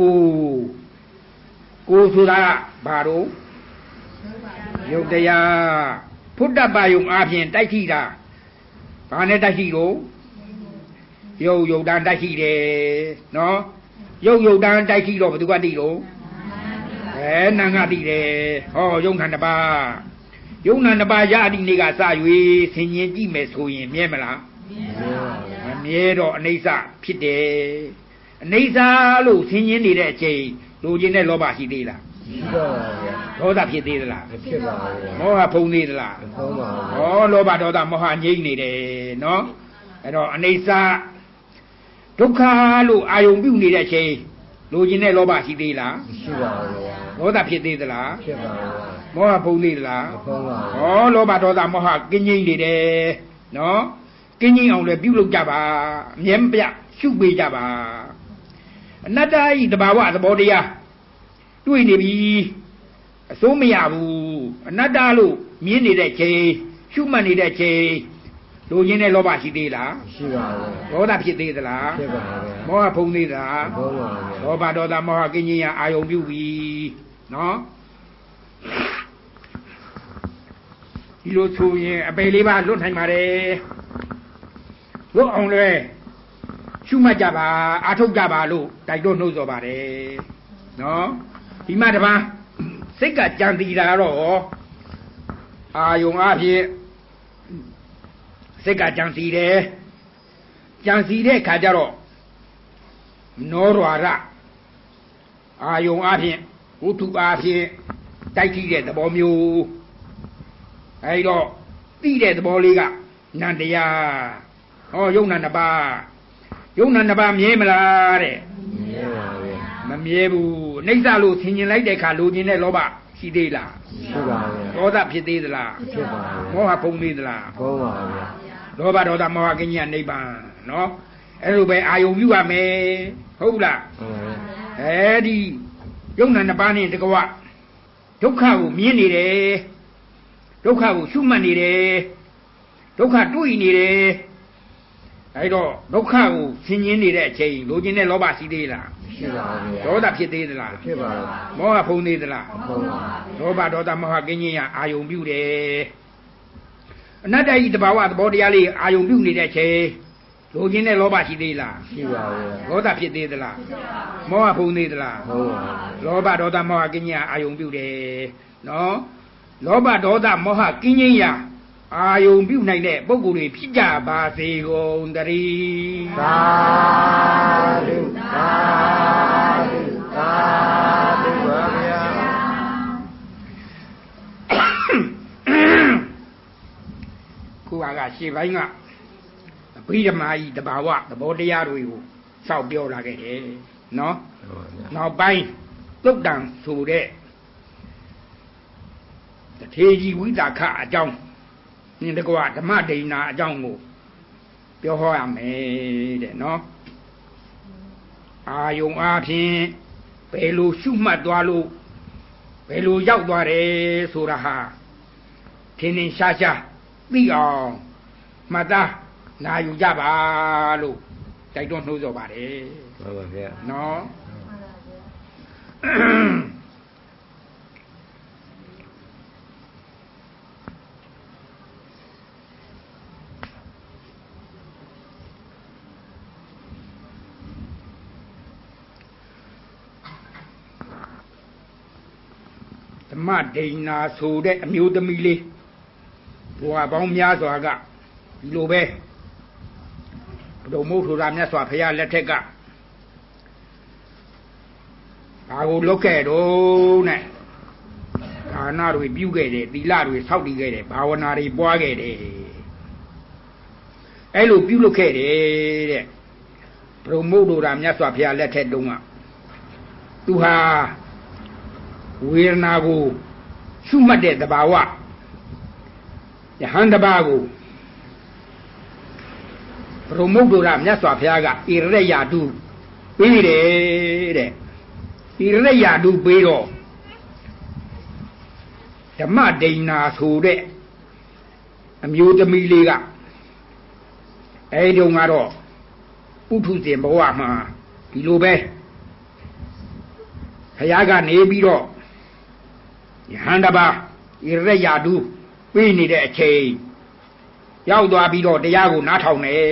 ကိုဆိုတာဘာလို့ယုတ်တရားဖုဒ္ဓဘာယုံအပြင်တိုက်ထိတာဘာနဲ့တိုက်ထိတော့ယုတ်တန်တိုက်ထိတယ်နော်ယုတ်တန်တိုက်ထိတော့ဘယ်သူကသိတော့နာငါသိတယ်ဟောယုံဏတစ်ပါးယုံဏတစ်ပါးရအတိနေကစ၍ဆင်ញင်ကြည့်မယ်ဆိုရင်မြဲမလားမမြဲတော့အနိစ္စဖြစ်တယ်အနိစ္စလို့ဆင်ញင်နေတဲ့အချိန်လူချင်းတဲ့လောဘရှိသေးလားရှိပါဗျာဒေါသဖြစ်သေးသလားမဖြစ်ပါဘူးမောဟဖုံးသေးသလားမဖုံးပါဘူးဩလောဘဒေါသမောဟငြိမ့်နေတယ်နော်အဲ့တော့အနိစ္စဒုက္ခလို့အာယုံပြုနေတဲ့အချိန်လူချင်းတဲ့လောဘရှိသေးလားမရှိပါဘူးဗျာဒေါသဖြစ်သေးသလားဖြစ်ပါဘူးမောဟဖုံးသေးသလားမဖုံးပါဘူးဩလောဘဒေါသမောဟကင်းငြိမ့်နေတယ်နော်ကင်းငြိမ့်အောင်လည်းပြုလုပ်ကြပါအမြဲပြရှုပေးကြပါအနတ္တဤတဘာဝသဘောတရားတွေ့နေပြီအစိုးမရဘူးအနတ္တလို့မြင်နေတဲ့ချိန်ရှုမှတ်နေတဲ့ချိန်လူချင်းတဲ့လောဘရှိသေးလားရှိပါဘူးဒေါသဖြစ်သေးသလားဖြစ်ပါဘူးမောဟဖုံးသေးသလားမဖုံးပါဘူးလောဘဒေါသမောဟကင်းခြင်းရအာယုံပြုပြီနော်ဒီလိုဆိုရင်အပေလေးပါလွတ်နိုင်ပါတယ်လွတ်အောင်လဲရှုမှတ်ကြပါအာထုတ်ကြပါလို့တိုက်တွန်းနှိုးဆော်ပါတယ်နော်ဒီမှာတပန်းစိတ်ကကြံတည်တာတော့အာယုံအဖြစ်စိတ်ကကြံစီတယ်ကြံစီတဲ့ခါကျတော့နောရဝရအာယုံအဖြစ်ဝုထုအဖြစ်တိုက်ကြည့်တဲ့သဘောမျိုးအဲဒီတော့သိတဲ့သဘောလေးကနန္တရားဟောယုံနာနှစ်ပါးယုံနာနှစ်ပါးမြဲမလားတဲ့မြဲပါဗျာမမြဲဘူးအနိစ္စလို့ဆင်ញင်လိုက်တဲ့ခါလိုချင်တဲ့လောဘရှိသေးလားရှိပါဗျာဒေါသဖြစ်သေးသလားဖြစ်ပါဗျာမောဟဖုံးသေးသလားဖုံးပါဗျာလောဘဒေါသမောဟကင်းကြီးနိဗ္ဗာန်နော်အဲ့လိုပဲအာယုံပြုရမယ်ဟုတ်လားဟုတ်ပါဗျာအဲဒီယုံနာနှစ်ပါးနဲ့တကွဒုက္ခကိုမြင်နေတယ်ဒုက္ခကိုရှုမှတ်နေတယ်ဒုက္ခတွေ့နေတယ်အဲ့တော့ဒုက္ခကိုဆင်ញင်နေတဲ့အချိန်လိုချင်တဲ့လောဘရှိသေးလားရှိပါဗျာဒေါသဖြစ်သေးသလားဖြစ်ပါဘူးမောဟဖုံးသေးသလားဖုံးပါဒေါဘဒေါသမောဟကင်းခြင်းရအာယုံပြုတယ်အနတ္တဤတဘာဝသဘောတရားလေးအာယုံပြုနေတဲ့အချိန်လိုချင်တဲ့လောဘရှိသေးလားရှိပါဘူးဒေါသဖြစ်သေးသလားမောဟဖုံးသေးသလားဖုံးပါလောဘဒေါသမောဟကင်းခြင်းအာယုံပြုတယ်နော်လောဘဒေါသမောဟကင်းခြင်းရအာယုံပြုနိုင်တဲ့ပုဂ္ဂိုလ်တွေဖြစ်ကြပါစေကုန်တည်းသာဓုသာဓုသာဓုပါဗျာခုကရှေ့ပိုင်းကအဘိဓမ္မာဤတဘာဝသဘောတရားတွေကိုစောက်ပြောလာခဲ့တယ်နော်နောက်ပိုင်းသုတ်တံဆိုတဲ့တထေကြီးဝိသခအကြောင်းနင်းတကွာဓမ္မဒိဏအကြောင်းကိုပြောဟောရမယ်တဲ့နော်အာယုံအားဖြင့်ဘယ်လိုရှုမှတ်သွားလို့ဘယ်လိုရောက်သွားတယ်ဆိုတာဟာထင်ထင်ရှားရှားသိအောင်မှတ်သားနာယူကြပါလို့တိုက်တွန်းနှိုးဆော်ပါတယ်ဟုတ်ပါဗျာနော်ဓမ္မဒိဏဆိုတဲ့အမျိုးသမီးလေးဘဝပေါင်းများစွာကဒီလိုပဲဘုဒ္ဓမုတ်ဆိုတာမြတ်စွာဘုရားလက်ထက်ကဘာကိုလုပ်ခဲ့တော့နဲ့ဒါနတွေပြုခဲ့တယ်သီလတွေဆောက်တည်ခဲ့တယ်ဘာဝနာတွေပွားခဲ့တယ်အဲ့လိုပြုလုပ်ခဲ့တယ်တဲ့ဘုဒ္ဓမုတ်ဆိုတာမြတ်စွာဘုရားလက်ထက်တုန်းကသူဟာဝေဒနာကိုရှုမှတ်တဲ့သဘာဝယဟန်တပါးကိုဘုရုံမုတ်တို့ရမြတ်စွာဘုရားကဣရယတုပြီးတယ်တဲ့ဣရိယာတုပြီးတော့ဓမ္မဒိဏာဆိုတဲ့အမျိုးသမီးလေးကအဲဒီတုန်းကတော့ဥထုဇဉ်ဘဝမှာဒီလိုပဲဘုရားကနေပြီးတော့ယဟန်တပါဣရိယာတုပြီးနေတဲ့အချိန်ရောက်သွားပြီးတော့တရားကိုနားထောင်တယ်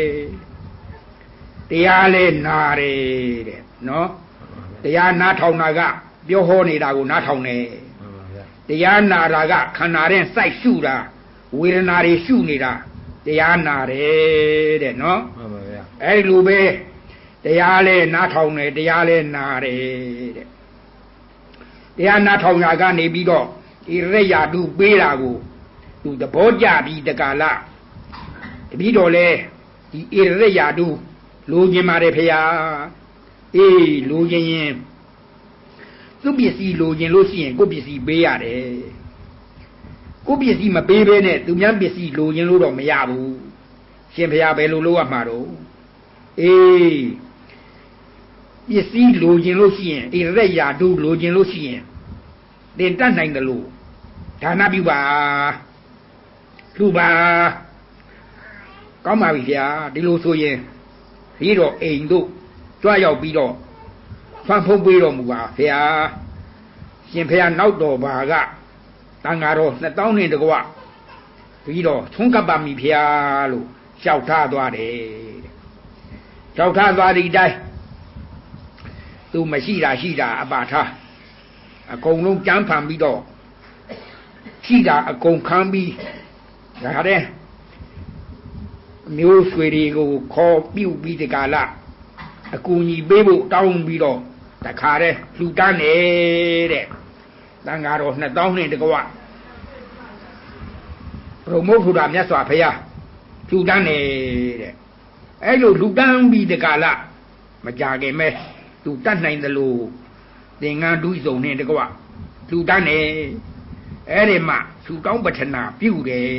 တရားလဲနာတယ်တဲ့နော်တရားနားထောင်တာကပြောဟောနေတာကိုနားထောင်တယ်တရားနာတာကခန္ဓာရင်စိုက်ရှုတာဝေဒနာတွေရှုနေတာတရားနာတယ်တဲ့နော်မှန်ပါဗျာအဲဒီလိုပဲတရားလဲနားထောင်တယ်တရားလဲနာတယ်တဲ့တရားနားထောင်တာကနေပြီးတော့ဣရိယာတုပေးတာကိုသူသဘောကျပြီးတက္ကလတပည့်တော်လဲဒီဣရိယာတုလိုချင်ပါတယ်ဖေဟာအေးလိုချင်ရင်သူ့ပစ္စည်းလိုချင်လို့ရှိရင်ကိုယ့်ပစ္စည်းပေးရတယ်ကိုယ့်ပစ္စည်းမပေးဘဲနဲ့သူများပစ္စည်းလိုချင်လို့တော့မရဘူးရှင်ဖေဟာဘယ်လိုလုပ်ရမှာတော့အေးပစ္စည်းလိုချင်လို့ရှိရင်ဣရိယာတုလိုချင်လို့ရှိရင်သင်တတ်နိုင်တယ်လို့ဒါနပြုပါလူပါကောင်းပါပြီဗျာဒီလိုဆိုရင်ပြီးတော့အိမ်တို့ကြွရောက်ပြီးတော့ဖန်ဖုံးပေးတော်မူပါဗျာရှင်ဖေဟာနောက်တော်ဘာကတန်ဃာတော်2000နဲ့တကွပြီးတော့သုံးကပ်ပါမိဗျာလို့လျှောက်ထားသွားတယ်လျှောက်ထားသွားသည့်တိုင်းသူမရှိတာရှိတာအပါထားအကုန်လုံးကြမ်းဖန်ပြီးတော့ရှိတာအကုန်ခံပြီးဒါတဲ့မျိုးဆွေတွေကိုခေါ်ပြုတ်ပြီးဒီကလာအကူညီပေးဖို့တောင်းပြီးတော့တခါတည်းလှူဒန်းနေတဲ့တန်ဃာတော်2000နဲ့တကွပရမုတ်ထူတာမြတ်စွာဘုရားလှူဒန်းနေတဲ့အဲ့လိုလှူဒန်းပြီးဒီကလာမကြခင်မဲ့သူတတ်နိုင်တယ်လို့သင်္ကန်းဒုစုံနဲ့တကွလှူဒန်းနေအဲ့ဒီမှာသူတောင်းပထနာပြုတယ်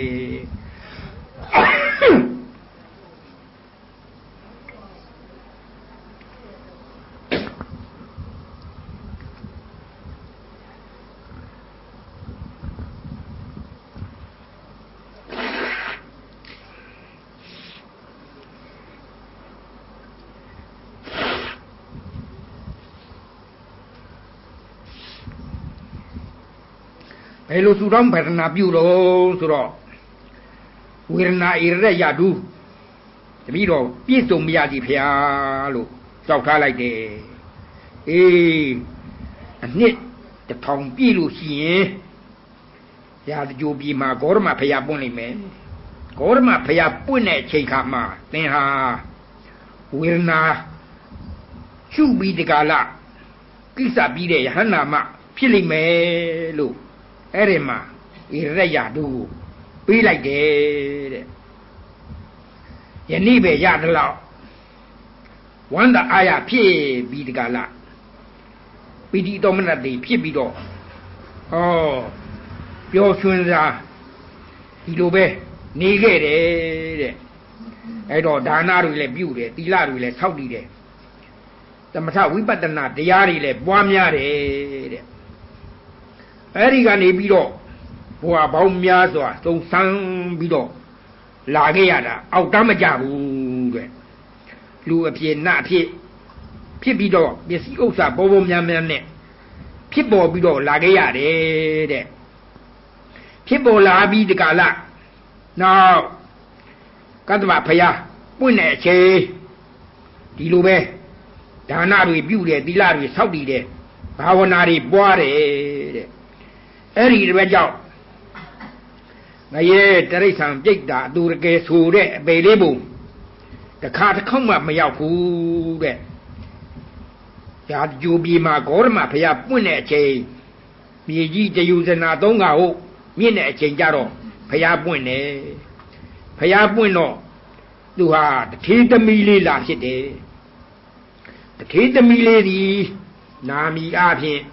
ဘယ်လိုသူတော်ဗရဏပြုတော့ဆိုတော့ဝေဒနာဣရိယာတုတပည့်တော်ပြည့်စုံမရသည်ဖျားလို့ကြောက်ထားလိုက်တယ်အေးအနှစ်1000ပြည့်လို့ရှိရင်ရာဇကြိုပြည်မှာဂေါရမဖျားပွင့်လိမ့်မယ်ဂေါရမဖျားပွင့်တဲ့အချိန်ခါမှာသင်ဟာဝေဒနာရှုပြီးတကလာကိစ္စပြီးတဲ့ယဟန္နာမဖြစ်လိမ့်မယ်လို့အဲ့ဒီမှာဣရိယာတုကိုပေးလိုက်တယ်တဲ့ယနေ့ပဲရတယ်လို့ဝန္တာအာရဖြစ်ပြီးတကလာပိဋိတော်မနတိဖြစ်ပြီးတော့ဟောပျော်ရွှင်စွာဒီလိုပဲနေခဲ့တယ်တဲ့အဲ့တော့ဒါနတွေလည်းပြုတယ်သီလတွေလည်းဆောက်တည်တယ်သမထဝိပဿနာတရားတွေလည်းပွားများတယ်တဲ့အဲ့ဒီကနေပြီးတော့ဘဝပေါင်းများစွာသုံးဆန်းပြီးတော့လာခဲ့ရတာအောက်တမ်းမကြဘူးတဲ့လူအဖြစ်နတ်အဖြစ်ဖြစ်ပြီးတော့ပစ္စည်းဥစ္စာပေါ်ပေါ်များများနဲ့ဖြစ်ပေါ်ပြီးတော့လာခဲ့ရတယ်တဲ့ဖြစ်ပေါ်လာပြီးဒီကလာနောက်ကတ္တဗဖယားပွင့်တဲ့အချိန်ဒီလိုပဲဒါနတွေပြုတယ်သီလတွေဆောက်တည်တယ်ဘာဝနာတွေပွားတယ်တဲ့အဲ့ဒီတပတ်ကြောင့်ငရဲတရိစ္ဆာန်ပြိတ္တာအတူတကယ်ဆိုတဲ့အပေလေးပုံတခါတစ်ခေါက်မှမရောက်ဘူးတဲ့ရာကြိုပြေမှာဂေါရမဖယားပွင့်တဲ့အချိန်မြေကြီးတယူဇနာ3ခါဟုတ်မြင့်တဲ့အချိန်ကြတော့ဖယားပွင့်တယ်ဖယားပွင့်တော့သူဟာတထေးသမီးလေးလာဖြစ်တယ်တထေးသမီးလေးဒီနာမီအားဖြင့်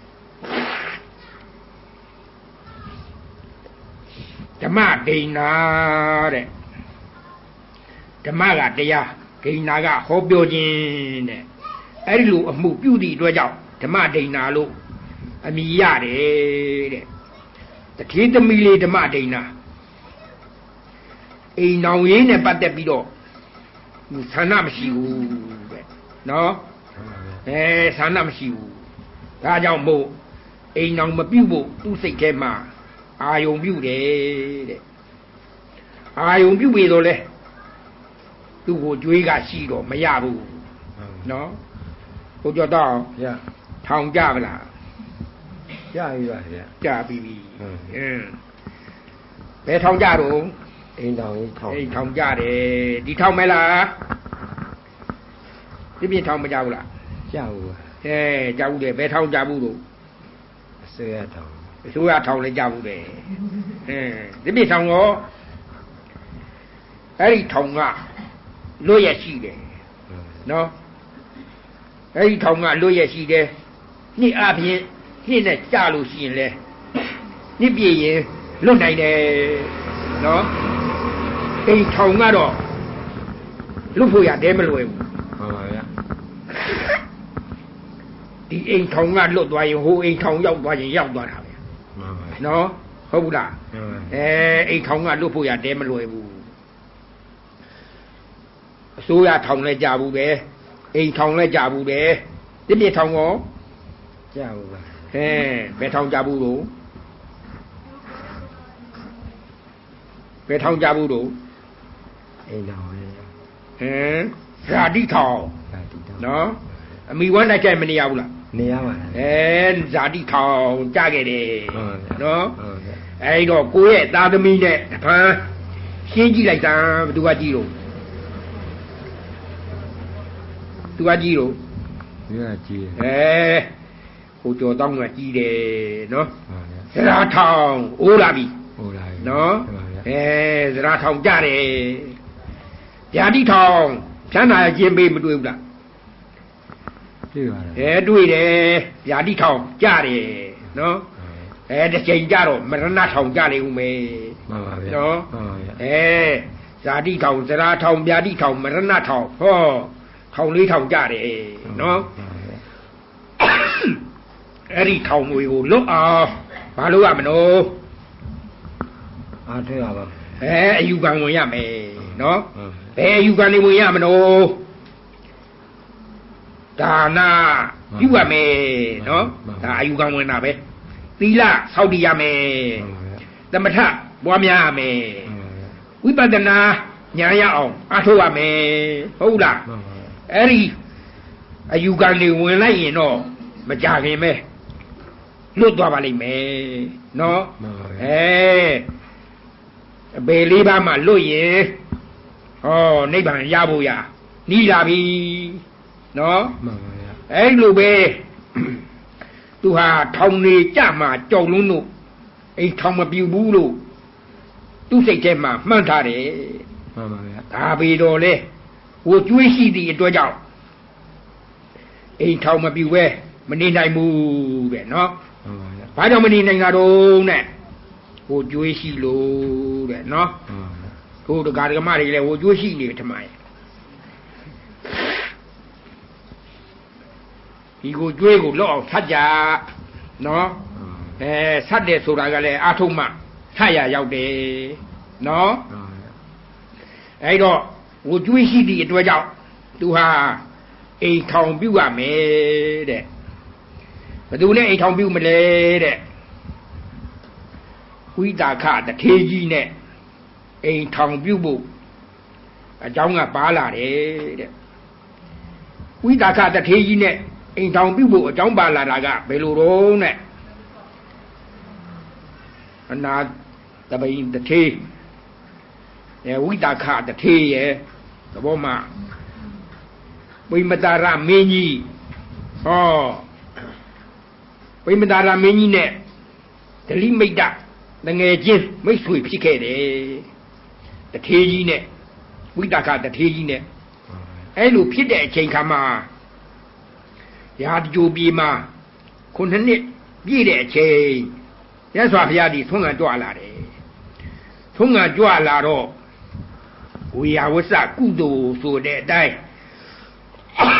ဓမ္မဒိဏာတဲ့ဓမ္မကတရားဒိဏာကဟောပြောခြင်းတဲ့အဲ့ဒီလိုအမှုပြုသည့်အတွက်ကြောင့်ဓမ္မဒိဏလို့အမည်ရတယ်တဲ့တထေးသမီးလေးဓမ္မဒိဏအိမ်တော်ရေးနဲ့ပတ်သက်ပြီးတော့ဆန္ဒမရှိဘူးတဲ့နော်ဆန္ဒမရှိဘူးဒါကြောင့်မို့အိမ်တော်မပြုတ်ဖို့သူ့စိတ်ထဲမှာအာယုံပြုတ်တယ်တဲ့အာယုံပြုတ်ပြီးတော့လဲသူ့ကိုကြွေးကရှိတော့မရဘူးနော်ဟိုကြတော့ရထောင်ကြပါလားကြပြီပါဗျာကြပြီဘယ်ထောင်ကြတော့အိမ်တော်ကြီးထောင်အိမ်ထောင်ကြတယ်ဒီထောင်မဲလားဒီပြင်ထောင်မကြဘူးလားကြဘူးပါကြဘူးတယ်ဘယ်ထောင်ကြဘူးလို့အစိုးရထောင်လည်းကြဘူးတယ်ဒီပြင်ထောင်ရောအဲ့ဒီထောင်ကလွတ်ရရှိတယ်နော်အဲ့ဒီထောင်ကလွတ်ရရှိတယ်နှစ်အပြင်နှစ်နဲ့ကြလို့ရှိရင်လဲနှစ်ပြည့်ရင်လွတ်နိုင်တယ်နော်အိမ်ထောင်ကတော့လွတ်ဖို့ရတယ်မလွယ်ဘူးမှန်ပါဗျာဒီအိမ်ထောင်ကလွတ်သွားရင်ဟိုအိမ်ထောင်ရောက်သွားရင်ရောက်သွားတာပဲမှန်ပါနော်ဟုတ်ဘူးလားအိမ်ထောင်ကလွတ်ဖို့ရတယ်မလွယ်ဘူးအစိုးရထောင်လဲကြဘူးပဲအိမ်ထောင်လဲကြဘူးပဲဒီမြေထောင်ရောကြဘူးပါဘယ်ထောင်ကြဘူးလို့ဘယ်ထောင်ကြဘူးလို့အိမ်ထောင်ပဲဇာတိထောင်နော်အမိဝမ်းတိုက်ကြိုက်မနေရဘူးလားနေရပါတယ်ဇာတိထောင်ကြခဲ့တယ်နော်အဲ့တော့ကိုယ့်ရဲ့သားသမီးနဲ့တပန်းရှင်းကြည့်လိုက်တာဘသူကကြည့်လို့သူကကြည့်လို့ကြည့်ဟိုကျော်တောင်းကကြည့်တယ်နော်ဇရာထောင်အိုးလာပြီနော်ဇရာထောင်ကြတယ်ဗျာတိထောင်ဖြန်းသာခြင်းပေးမတွေ့ဘူးလားတွေ့ပါတယ်တွေ့တယ်ဗျာတိထောင်ကြတယ်နော်တစ်ချိန်ကြတော့မရဏထောင်ကြလေဦးမယ်မှန်ပါဗျာနော်ဇာတိထောင်ဇရာထောင်ဗျာတိထောင်မရဏထောင်ဟောထောင်လေးထောင်ကြတယ်နော်အဲ့ဒီထောင်မွေကိုလွတ်အောင်ဘာလို့ရမလို့အားထုတ်ရပါအယူခံဝင်ရမယ်နော်ဘယ်အယူခံနေဝင်ရမလို့ဒါနာပြုရမယ်နော်ဒါအယူခံဝင်တာပဲသီလစောင့်တည်ရမယ်သမထပွားများရမယ်ဝိပဿနာဉာဏ်ရအောင်အားထုတ်ရမယ်ဟုတ်လားအဲ့ဒီအယူခံနေဝင်လိုက်ရင်တော့မကြခင်ပဲလွတ်သွားပါလိမ့်မယ်နော်ဘယ်လေးပါးမှလွတ်ရင်နိဗ္ဗာန်ရဖို့ရနီးလာပြီနော်အဲ့လိုပဲသူဟာထောင်နေကြမှာကြောက်လုံးတို့အိမ်ထောင်မပြူဘူးလို့သူ့စိတ်ထဲမှာမှန်းထားတယ်မှန်ပါဗျာဒါပေတော့လေဟိုကျွေးရှိသည့်အတွက်ကြောင့်အိမ်ထောင်မပြူပဲမနေနိုင်ဘူးတဲ့နော်ဘာကြောင့်မနေနိုင်တာတော့နဲ့ဟိုကျွေးရှိလို့တဲ့နော်ဟိုတကားဓမ္မတွေလည်းဟိုကျွေးရှိနေထမရဲ့ဒီကိုကျွေးကိုလောက်အောင်ဆက်ကြနော်ဆက်တယ်ဆိုတာကလည်းအာထုံမှဆက်ရရောက်တယ်နော်အဲ့တော့ဟိုကျွေးရှိသည့်အတွက်ကြောင့်သူဟာအိမ်ထောင်ပြုတ်ရမယ်တဲ့ဘယ်သူနဲ့အိမ်ထောင်ပြုတ်မလဲတဲ့ဝိတာခတထေးကြီးနဲ့အိမ်ထောင်ပြုတ်ဖို့အကြောင်းကပါလာတယ်တဲ့ဝိတာခတထေးကြီးနဲ့အိမ်ထောင်ပြုတ်ဖို့အကြောင်းပါလာတာကဘယ်လိုတော့နဲ့အနာတပိန်တထေးဝိတာခတထေးရဲ့သဘောမှာဝိမတာရမင်းကြီးဝိမတာရမင်းကြီးနဲ့ဒလိမိတ်တတငယ်ချင်းမိတ်ဆွေဖြစ်ခဲ့တယ်တထေးကြီးနဲ့ဝိတာခတထေးကြီးနဲ့အဲ့လိုဖြစ်တဲ့အချိန်ခါမှာရာဇဂိုပြေမှာ9နှစ်ပြည့်တဲ့အချိန်မြတ်စွာဘုရားဒီသုံးငံကြွလာတယ်သုံးငံကြွလာတော့ဝေယဝဆကုသိုလ်ဆိုတဲ့အတိုင်း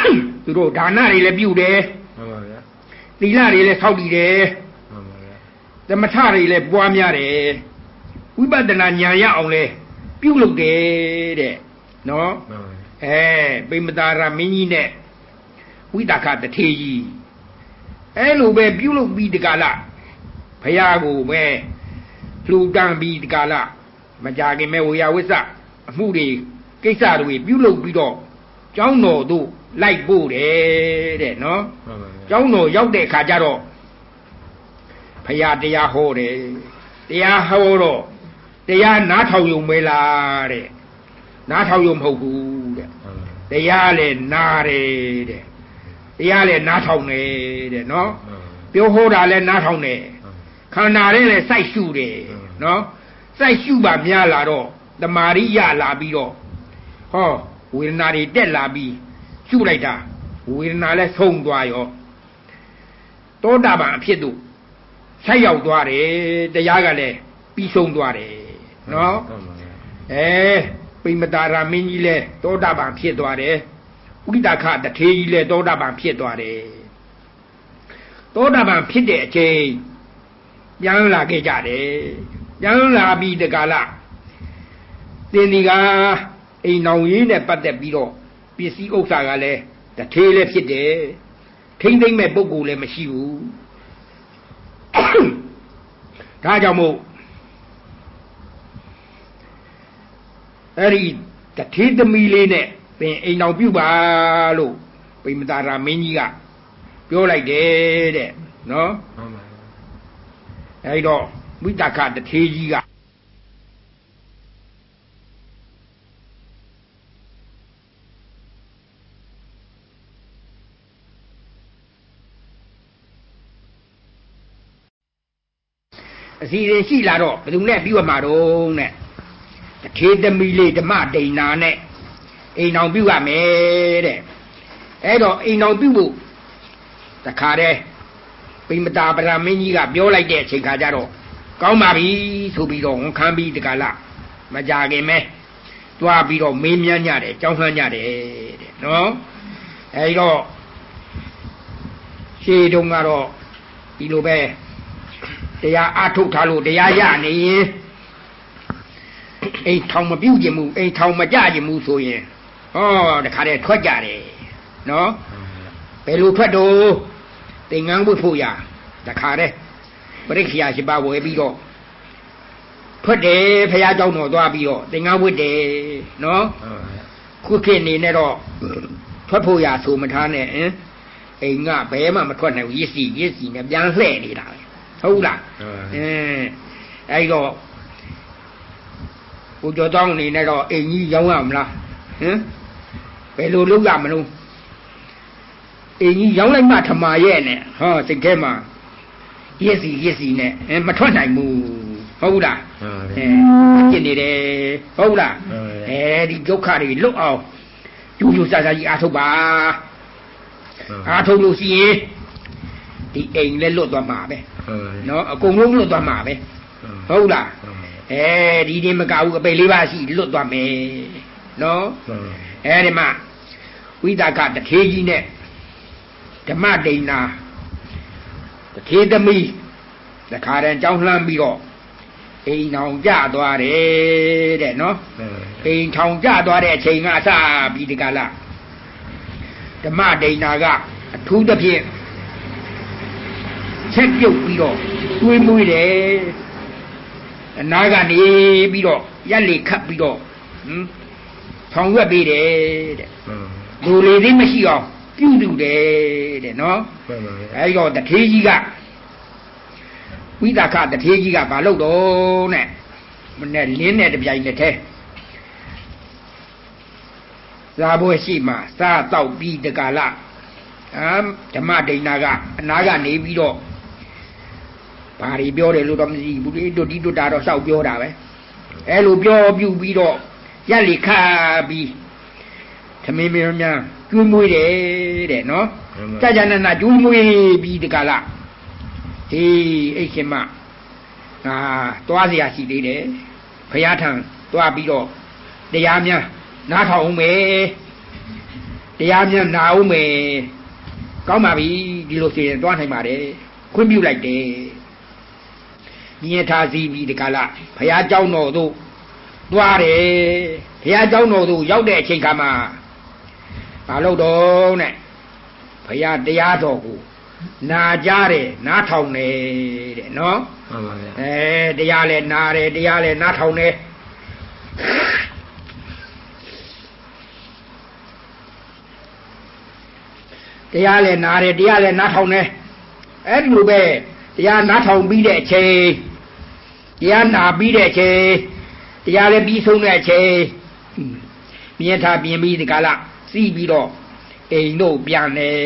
သူတို့ဒါနတွေလည်းပြုတယ်မှန်ပါဗျာသီလတွေလည်းဆောက်တည်တယ်မှန်ပါဗျာသမထတွေလည်းပွားများတယ်ဝိပဿနာဉာဏ်ရအောင်လဲပြုလုပ်တယ်တဲ့နော်ပိမတာရမင်းကြီးနဲ့ဝိတခတထေကြီးအဲ့လိုပဲပြုလုပ်ပြီးတကလားဘုရားကိုပဲလှူဒန်းပြီးတကလားမကြခင်မဲ့ဝေယဝိစ္စအမှုတွေကိစ္စတွေပြုလုပ်ပြီးတော့ကျောင်းတော်တို့လိုက်ပို့တယ်တဲ့နော်ကျောင်းတော်ရောက်တဲ့အခါကျတော့ဘုရားတရားဟောတယ်တရားဟောတော့တရားနားထောင်ယုံပဲလားတဲ့နားထောင်ယုံမဟုတ်ဘူးတဲ့တရားလည်းနားတယ်တဲ့တရားလည်းနားထောင်တယ်တဲ့နော်ပြောဟောတာလည်းနားထောင်တယ်ခန္ဓာလည်းစိုက်ရှုတယ်နော်စိုက်ရှုပါများလာတော့တမာရိယလာပြီးတော့ဟောဝေဒနာတွေတက်လာပြီးရှုလိုက်တာဝေဒနာလည်းဆုံးသွားရောသောတာပန်အဖြစ်တို့ဆက်ရောက်သွားတယ်တရားကလည်းပြီးဆုံးသွားတယ်နော်ပိမတာရမင်းကြီးလည်းသောတာပန်ဖြစ်သွားတယ်ဝိတခတထေကြီးလည်းသောတာပန်ဖြစ်သွားတယ်သောတာပန်ဖြစ်တဲ့အချိန်ပြန်လာခဲ့ကြတယ်ပြန်လာပြီးတကလားသင်ဒီကအိမ်တော်ရေးနဲ့ပတ်သက်ပြီးတော့ပစ္စည်းဥစ္စာကလည်းတထေလည်းဖြစ်တယ်ထိမ့်သိမ့်မဲ့ပုဂ္ဂိုလ်လည်းမရှိဘူးဒါကြောင့်မို့အဲ့ဒီတထေသမီးလေးနဲ့သင်အိမ်တော်ပြုပါလို့ပိမတာရမင်းကြီးကပြောလိုက်တယ်တဲ့နော်အဲ့တော့ဝိတခတထေကြီးကအစီအစဉ်ရှိလာတော့ဘယ်သူနဲ့ပြုရမှာတော့နဲ့တထေသမီးလေးဓမ္မဒိဏာနဲ့အိမ်တော်ပြုရမယ်တဲ့အဲ့တော့အိမ်တော်ပြုဖို့တခါတည်းပိမတာပရမင်းကြီးကပြောလိုက်တဲ့အချိန်ခါကျတော့ကောင်းပါပြီဆိုပြီးတော့ဝန်ခံပြီးတကလားမကြခင်မဲသွားပြီးတော့မေးမြန်းကြတယ်ကြောင်းလှမ်းကြတယ်တဲ့နော်အဲ့တော့ရှေးတုန်းကတော့ဒီလိုပဲတရားအထုတ်ထားလို့တရားရနေရင်အိမ်ထောင်မပြုတ်ခြင်းမူအိမ်ထောင်မကြခြင်းမူဆိုရင်ဟောတခါတည်းထွက်ကြတယ်နော်ဘယ်လိုထွက်တော့သင်္ကန်းဝတ်ဖို့ရတခါတည်းပရိက္ခယာရှိပါဝယ်ပြီးတော့ထွက်တယ်ဖះเจ้าတော်သွားပြီးတော့သင်္ကန်းဝတ်တယ်နော်ခုခေတ်နေနဲ့တော့ထွက်ဖို့ရဆိုမထားနဲ့အိမ်ကဘယ်မှမထွက်နိုင်ဘူးရစ်စီနဲ့ပြန်လှဲ့နေတာဟုတ်လားအဲ့တော့ဘုရားတောင်းနေနဲ့တော့အိမ်ကြီးရောင်းရမလားဘယ်လိုလုပ်ရမလို့အိမ်ကြီးရောင်းလိုက်မှထမာရဲ့နဲ့ဟောစိတ်ထဲမှာရစ်စီနဲ့မထွက်နိုင်ဘူးဟုတ်လားဖြစ်နေတယ်ဟုတ်လားဒီဒုက္ခတွေလွတ်အောင်ကျူးစားကြီးအားထုတ်ပါအားထုတ်လို့ရှိရင်ဒီအိမ်လည်းလွတ်သွားမှာပဲနော်အကုန်လုံးလွတ်သွားမှာပဲဟုတ်လားဒီဒီမကဘူးအပိတ်လေးပါရှိလွတ်သွားမယ်နော်ဒီမှာဝိတခတထေကြီးနဲ့ဓမ္မဒိဏာတထေသမီးတခါတည်းကြောင်းလှမ်းပြီးတော့အိမ်ထောင်ကြသွားတယ်တဲ့နော်အိမ်ထောင်ကြသွားတဲ့အချိန်ကစပြီးဒီကလာဓမ္မဒိဏာကအထူးသဖြင့်ချက်ပြုတ်ပြီးတော့တွေးမွေးတယ်အနာကနေပြီးတော့ရက်လေခတ်ပြီးတော့ထောင်ရွက်ပေးတယ်တဲ့လူလေသိမရှိအောင်ပြုစုတယ်တဲ့နော်အဲဒီတော့တထေးကြီးကဝိတခတထေးကြီးကဘာလုပ်တော့နဲ့မနဲ့လင်းတဲ့တပြိုင်တည်းထဲသာဘွယ်ရှိမှစားတောက်ပြီးတကလားဓမ္မဒိဏာကအနာကနေပြီးတော့ဘာတွေပြောတယ်လို့တော့မသိဘူးလေတို့ဒီတို့တာတော့စောက်ပြောတာပဲအဲလိုပြောပြပြီးတော့ရက်လီခါပြီးသမင်းမင်းများကျွေးမွေးတယ်တဲ့နော်ကြာနာကျွေးမွေးပြီးတကလားဒီအိတ်ခင်မသွားเสียရှိသေးတယ်ဘုရားထံသွားပြီးတော့တရားများနားထောင်အောင်မယ်တရားမျက်နာဦးမယ်ကောင်းပါပြီဒီလိုဆိုရင်သွားနိုင်ပါတယ်ခွင့်ပြုလိုက်တယ်မြင်ထားစီပြီးဒီကလာဘုရားเจ้าတော်တို့သွားတယ်ဘုရားเจ้าတော်တို့ရောက်တဲ့အချိန်ခါမှာမလုပ်တော့နဲ့ဘုရားတရားတော်ကိုနာကြတယ်နားထောင်တယ်တဲ့နော်မှန်ပါဗျာတရားလဲနာတယ်တရားလဲနားထောင်တယ်တရားလဲနာတယ်တရားလဲနားထောင်တယ်အဲ့ဒီလိုပဲတရားနားထောင်ပြီးတဲ့အချိန်တရားနာပြီးတဲ့အချိန်တရားလဲပြီးဆုံးတဲ့အချိန်မြင်ထားပြင်ပြီးဒီကလာစီးပြီးတော့အိမ်တို့ပြန်တယ်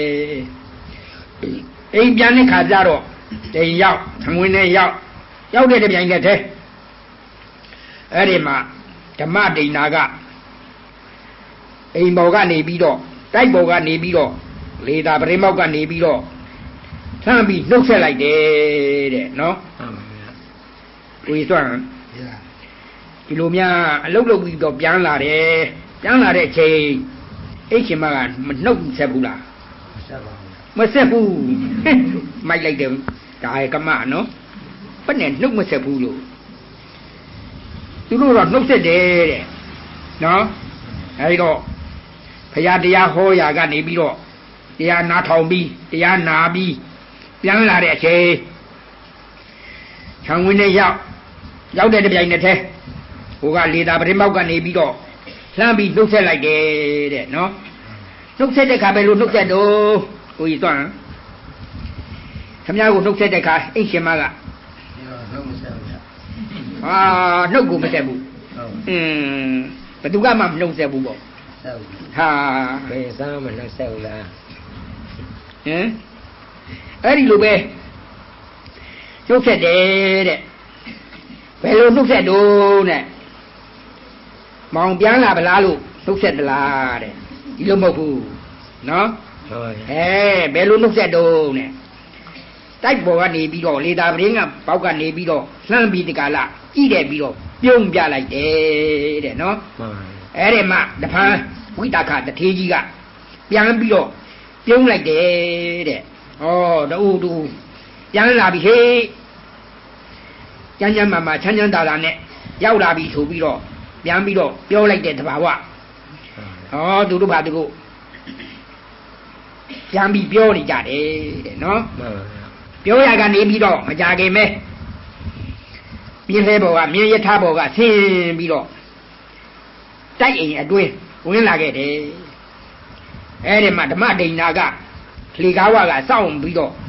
အိမ်ပြန်တဲ့ခါကျတော့အိမ်ရောက်ထငွေနဲ့ရောက်တဲ့ပြိုင်နဲ့တဲ့အဲ့ဒီမှာဓမ္မဒိဏကအိမ်ပေါ်ကနေပြီးတော့တိုက်ပေါ်ကနေပြီးတော့လေသာပရိမောက်ကနေပြီးတော့ဆမ်းပြီးနှုတ်ဆက်လိုက်တယ်တဲ့နော်ကိုကြီးစွမ်းဒီလိုများအလုတ်လုတ်ပြီးတော့ပြန်လာတယ်ပြန်လာတဲ့အချိန်အိတ်ရှင်မကမနှုတ်ဆက်ဘူးလားမဆက်ဘူးမိုက်လိုက်တယ်ဒါရကမနော်ဘယ်နဲ့နှုတ်မဆက်ဘူးလို့သူတို့တော့နှုတ်ဆက်တယ်တဲ့နော်အဲဒီတော့ဘုရားတရားဟောရာကနေပြီးတော့တရားနာထောင်ပြီးတရားနာပြီးပြန်လာတဲ့အချိန်ခြံဝင်းနဲ့ရောက်တဲ့တပြိုင်နက်တည်းဟိုကလေသာပရိမောက်ကနေပြီးတော့လှမ်းပြီးနှုတ်ဆက်လိုက်တယ်တဲ့နော်နှုတ်ဆက်တဲ့ခါပဲလို့နှုတ်ဆက်တော့ကိုကြီးသွားခင်ဗျားကိုနှုတ်ဆက်တဲ့ခါအိမ်ရှင်မကနှုတ်မဆက်ဘူးဟာနှုတ်ကိုမဆက်ဘူးဘယ်သူကမှမနှုတ်ဆက်ဘူးပေါ့ဆက်ဘူးဟာဘယ်စားမနှုတ်ဆက်ဘူးလားအဲ့ဒီလိုပဲနှုတ်ဆက်တယ်တဲ့ဘယ်လိုနှုတ်ဆက်တော့နဲ့မောင်ပြန်လာဗလားလို့နှုတ်ဆက်သလားတဲ့ဒီလိုမဟုတ်ဘူးနော်ဟုတ်ပါဘူးဘယ်လိုနှုတ်ဆက်တော့နဲ့တိုက်ပေါ်ကနေပြီးတော့လေသာပရင်းကပေါက်ကနေပြီးတော့လှမ်းပြီးတကလာကြည့်တယ်ပြီးတော့ပြုံးပြလိုက်တယ်တဲ့နော်မှန်ပါဘူးအဲ့ဒီမှာတဖန်ဝိတခတထေးကြီးကပြန်ပြီးတော့ပြုံးလိုက်တယ်တဲ့တူပြန်လာပြီဟေးကျန်းကျန်းမာချမ်းသာနဲ့ရောက်လာပြီဆိုပြီးတော့ပြန်ပြီးတော့ပြောလိုက်တဲ့တဘာဝသူတို့ဘာသူကိုပြန်ပြီးပြောနေကြတယ်တဲ့နော်ပြောရကနေပြီးတော့မကြခင်ပဲပြင်းသေးဘောကမြင်းရထားဘောကဆင်းပြီးတော့တိုက်အိမ်အတွင်းဝင်လာခဲ့တယ်အဲ့ဒီမှာဓမ္မဒိဏကလေကားဝကစောင့်ပြီးတော့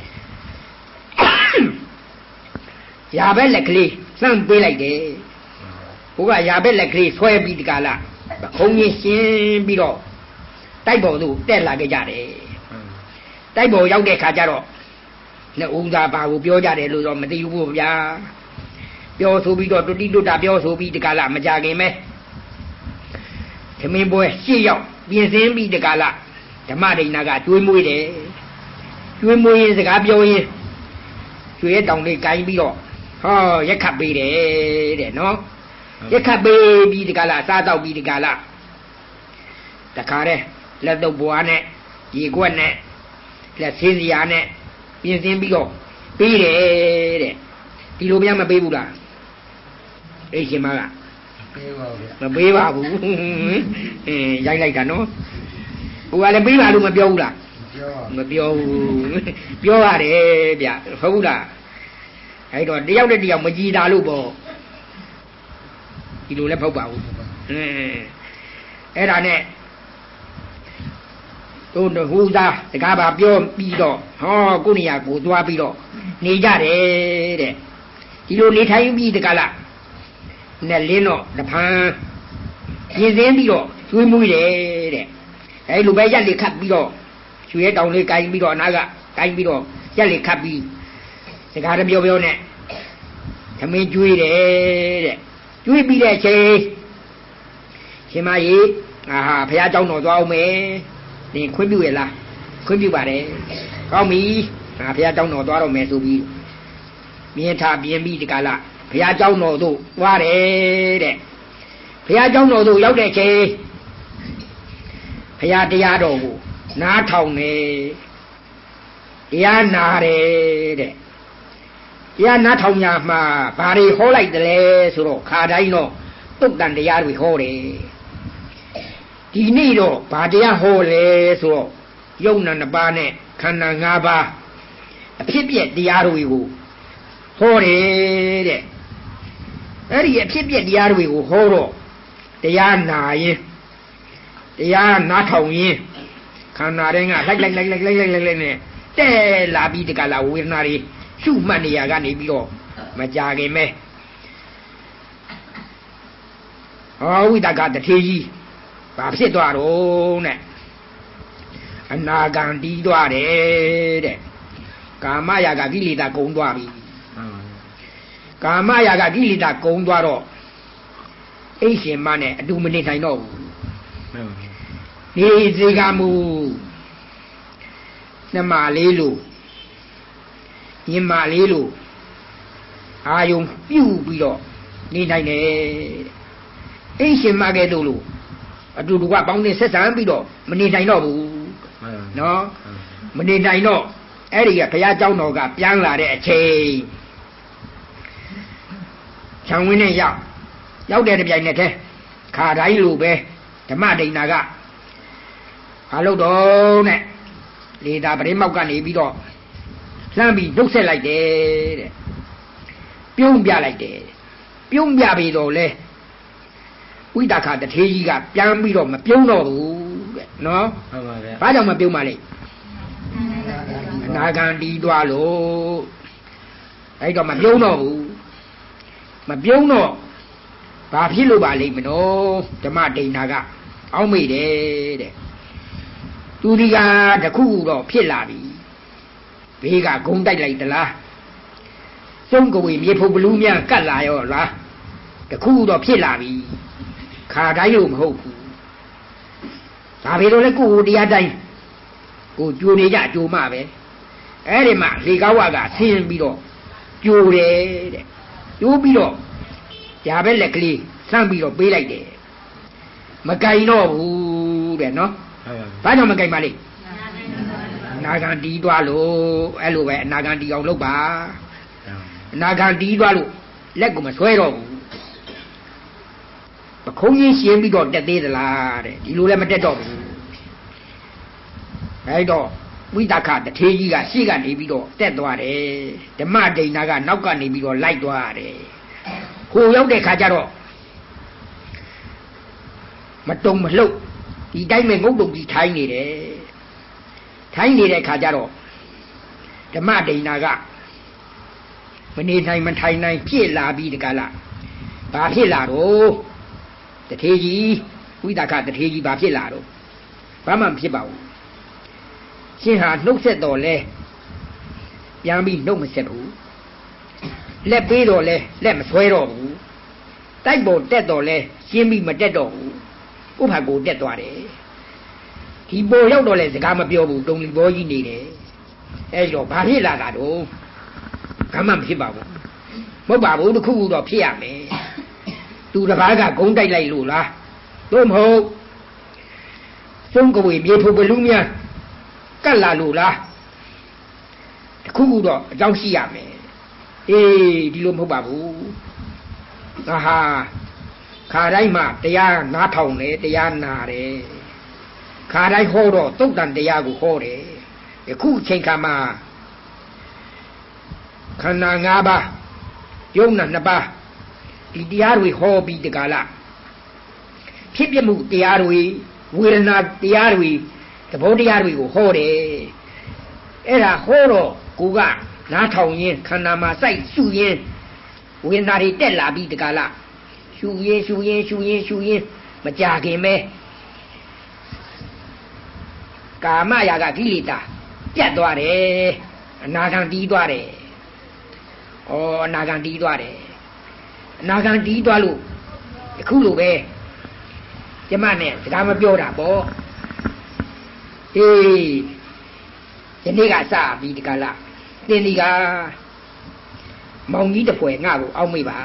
ရာဘက်လက်ကလေးလှမ်းပေးလိုက်တယ်ဘုကရာဘက်လက်ကလေးဆွဲပြီးဒီကလာခုံကြီးရှင်းပြီးတော့တိုက်ပေါ်သို့တက်လာခဲ့ကြတယ်တိုက်ပေါ်ရောက်တဲ့ခါကျတော့နဲ့ဦးသားဘာကိုပြောကြတယ်လို့တော့မသိဘူးဗျာပြောဆိုပြီးတော့တုတိတုတာပြောဆိုပြီးဒီကလာမကြခင်ပဲသမင်းပွဲရှေ့ရောက်ပြင်ဆင်ပြီးဒီကလာဓမ္မဒိဏကကျွေးမွေးတယ်ကျွေးမွေးရင်စကားပြောရင်ကျွေးတောင်လေးကိုင်းပြီးတော့ရက်ခတ်ပေးတယ်တဲ့နော်ရက်ခတ်ပေးပြီးဒီကလာစားတော့ပြီးဒီကလာတခါတည်းလက်တော့ဘွားနဲ့ရေခွက်နဲ့လက်ဆင်းစရာနဲ့ပြင်ဆင်ပြီးတော့ပေးတယ်တဲ့ဒီလိုများမပေးဘူးလားအိရှင်မကပေးပါဗျမပေးပါဘူးရိုက်လိုက်တာနော်ဟိုကလည်းပေးပါလို့မပြောဘူးလားမပြောဘူးပြောရတယ်ဗျဟုတ်ဘူးလားအဲ့တော့တယောက်နဲ့တယောက်မကြည်တာလို့ပေါ့ဒီလိုလည်းဖောက်ပါဘူးအဲ့ဒါနဲ့တို့ဟူသားတကားပါပြောပြီးတော့ကိုနေရာကိုသွားပြီးတော့နေကြတယ်တဲ့ဒီလိုနေထိုင်ပြီးတကလားနဲ့လင်းတော့တဖန်ပြင်စင်းပြီးတော့ကျွေးမွေးတယ်တဲ့အဲ့လိုပဲရက်လေခတ်ပြီးတော့ရွှေတောင်လေးကိုင်းပြီးတော့အနာကကိုင်းပြီးတော့ရက်လေခတ်ပြီးစကားတပြောနဲ့သမင်းကျွေးတယ်တဲ့ကျွေးပြီးတဲ့အချိန်ရှင်မကြီးဘုရားကျောင်းတော်သွားအောင်မယ်နင်ခွင့်ပြုရလားခွင့်ပြုပါတယ်ကောင်းပြီဘုရားကျောင်းတော်သွားတော့မယ်ဆိုပြီးမြင်ထားပြင်ပြီးဒီကလာဘုရားကျောင်းတော်တို့သွားတယ်တဲ့ဘုရားကျောင်းတော်တို့ရောက်တဲ့အချိန်ဘုရားတရားတော်ကိုနားထောင်နေတရားနာတယ်တဲ့တရားနားထောင်ရမှာဘာတွေဟောလိုက်တယ်လဲဆိုတော့ခါတိုင်းတော့တုတ်တန်တရားတွေဟောတယ်ဒီနေ့တော့ဘာတရားဟောလဲဆိုတော့ယုံနာနှစ်ပါးနဲ့ခန္ဓာ၅ပါးအဖြစ်ပြက်တရားတွေကိုဟောတယ်တဲ့အဲ့ဒီအဖြစ်ပြက်တရားတွေကိုဟောတော့တရားနာရင်တရားနားထောင်ရင်ခန္ဓာတိုင်းကလိုက်နဲ့တဲလာပြီးတကလာဝေဒနာတွေရှုမှတ်နေရကနေပြီးတော့မကြခင်ပဲဝိတကတထေကြီးဘာဖြစ်သွားတော့နဲ့အနာဂံတီးသွားတယ်တဲ့ကာမရာဂကိလေသာကုန်သွားပြီကာမရာဂကိလေသာကုန်သွားတော့အိရှင်မနဲ့အတူမနေနိုင်တော့ဘူးနေစေကမူနှမလေးလို့ညီမလေးလို့အာယုံပြုတ်ပြီးတော့နေနိုင်တယ်အိရှင်မကဲ့သို့လို့အတူတူကပေါင်းနေဆက်ဆံပြီးတော့မနေနိုင်တော့ဘူးနော်မနေနိုင်တော့အဲ့ဒီကဘုရားเจ้าတော်ကပြန်လာတဲ့အချိန်ခြံဝင်းနဲ့ရောက်တဲ့ပြိုင်နဲ့ထဲခါတိုင်းလိုပဲဓမ္မဒိဏကဘာလို့တော့နဲ့လေသာပရိမောက်ကနေပြီးတော့လှမ်းပြီးနှုတ်ဆက်လိုက်တယ်တဲ့ပြုံးပြလိုက်တယ်ပြုံးပြပြီးတော့လဲဝိတခတထေကြီးကပြန်ပြီးတော့မပြုံးတော့ဘူးတဲ့နော်ဟုတ်ပါဗျာဘာကြောင့်မပြုံးပါလဲအနာဂံတီးသွားလို့အဲ့တော့မပြုံးတော့ဘူးမပြုံးတော့ဘာဖြစ်လို့ပါလိမ့်မနော်ဓမ္မဒိဏကအောက်မေ့တယ်တဲ့သူဒီကတခုတော့ဖြစ်လာပြီဘေးကဂုံတိုက်လိုက်သလားစုံကဝေမြေဖုတ်ဘလူးများကတ်လာရောလားတခုတော့ဖြစ်လာပြီခါတိုင်းလို့မဟုတ်ဘူးဒါပေတော့လေကိုယ်တရားတိုင်းကိုကြိုနေကြကြိုမှပဲအဲ့ဒီမှာလေကောက်ကဆင်းပြီးတော့ကြိုတယ်တဲ့ကြိုးပြီးတော့ညာဘက်လက်ကလေးစမ်းပြီးတော့ပေးလိုက်တယ်မကင်တော့ဘူးတဲ့နော်ဘာကြောင့်မကင်ပါလိမ့်အနာဂံတီးသွားလို့အဲ့လိုပဲအနာဂံတီးအောင်လုပ်ပါအနာဂံတီးသွားလို့လက်ကိုမဆွဲတော့ဘူးပခုံးကြီးရှင်းပြီးတော့တက်သေးသလားတဲ့ဒီလိုလည်းမတက်တော့ဘူးအဲ့တော့ဝိတခတထေကြီးကရှေ့ကနေပြီးတော့တက်သွားတယ်ဓမ္မဒိဏကနောက်ကနေပြီးတော့လိုက်သွားတယ်ဟိုရောက်တဲ့ခါကျတော့မတုံမလှုပ်ဒီတိုင်းမဲ့ငုတ်တုံကြီးထိုင်းနေတယ်ထိုင်းနေတဲ့ခါကျတော့ဓမ္မဒိဏကမနေနိုင်မထိုင်နိုင်ဖြစ်လာပြီးတကလားဘာဖြစ်လာတော့တထေကြီးဝိတခတထေကြီးဘာဖြစ်လာတော့ဘာမှမဖြစ်ပါဘူးရှင်ဟာနှုတ်ဆက်တော်လဲပြန်ပြီးနှုတ်မဆက်ဘူးလက်ပေးတော်လဲလက်မဆွဲတော့ဘူးတိုက်ပေါ်တက်တော်လဲရှင်းပြီးမတက်တော့ဘူးဥပ္ပါကိုတက်သွားတယ်ဒီပေါ်ရောက်တော့လဲစကားမပြောဘူးတုံလီဘောကြီးနေတယ်အဲ့တော့ဘာဖြစ်လာတာတော့ဘာမှမဖြစ်ပါဘူးမဟုတ်ပါဘူးတခုခုတော့ဖြစ်ရမယ်သူတစ်ပါးကဂုံးတိုက်လိုက်လို့လားတို့မဟုတ်စုံကဝေမြေဖုတ်ဘလူးများကတ်လာလို့လားတခုခုတော့အကြောင်းရှိရမယ်အေးဒီလိုမဟုတ်ပါဘူးငါဟာခါတိုင်းမှာတရားနားထောင်တယ်တရားနာတယ်ခါတိုင်းဟောတော့သုတ်တန်တရားကိုဟောတယ်ယခုအချိန်ခါမှာခန္ဓာ၅ပါးယုံနာ၂ပါးဒီတရားတွေဟောပြီးတကလားဖြစ်ပြမှုတရားတွေဝေဒနာတရားတွေသဘောတရားတွေကိုဟောတယ်အဲ့ဒါဟောတော့ကိုကနားထောင်ရင်ခန္ဓာမှာစိုက်ရှုရင်ဝေဒနာတွေတက်လာပြီးတကလားရှုရင်မကြခင်ပဲကာမရာဂကိလေသာပြတ်သွားတယ်အနာဂံတီးသွားတယ်အနာဂံတီးသွားတယ်အနာဂံတီးသွားလို့အခုလိုပဲကျမနဲ့စကားမပြောတာပေါ့အေးဒီနေ့ကစပြီးဒီကလာတင်ဒီကမောင်ကြီးတပွဲငါ့ကိုအောက်မိပါ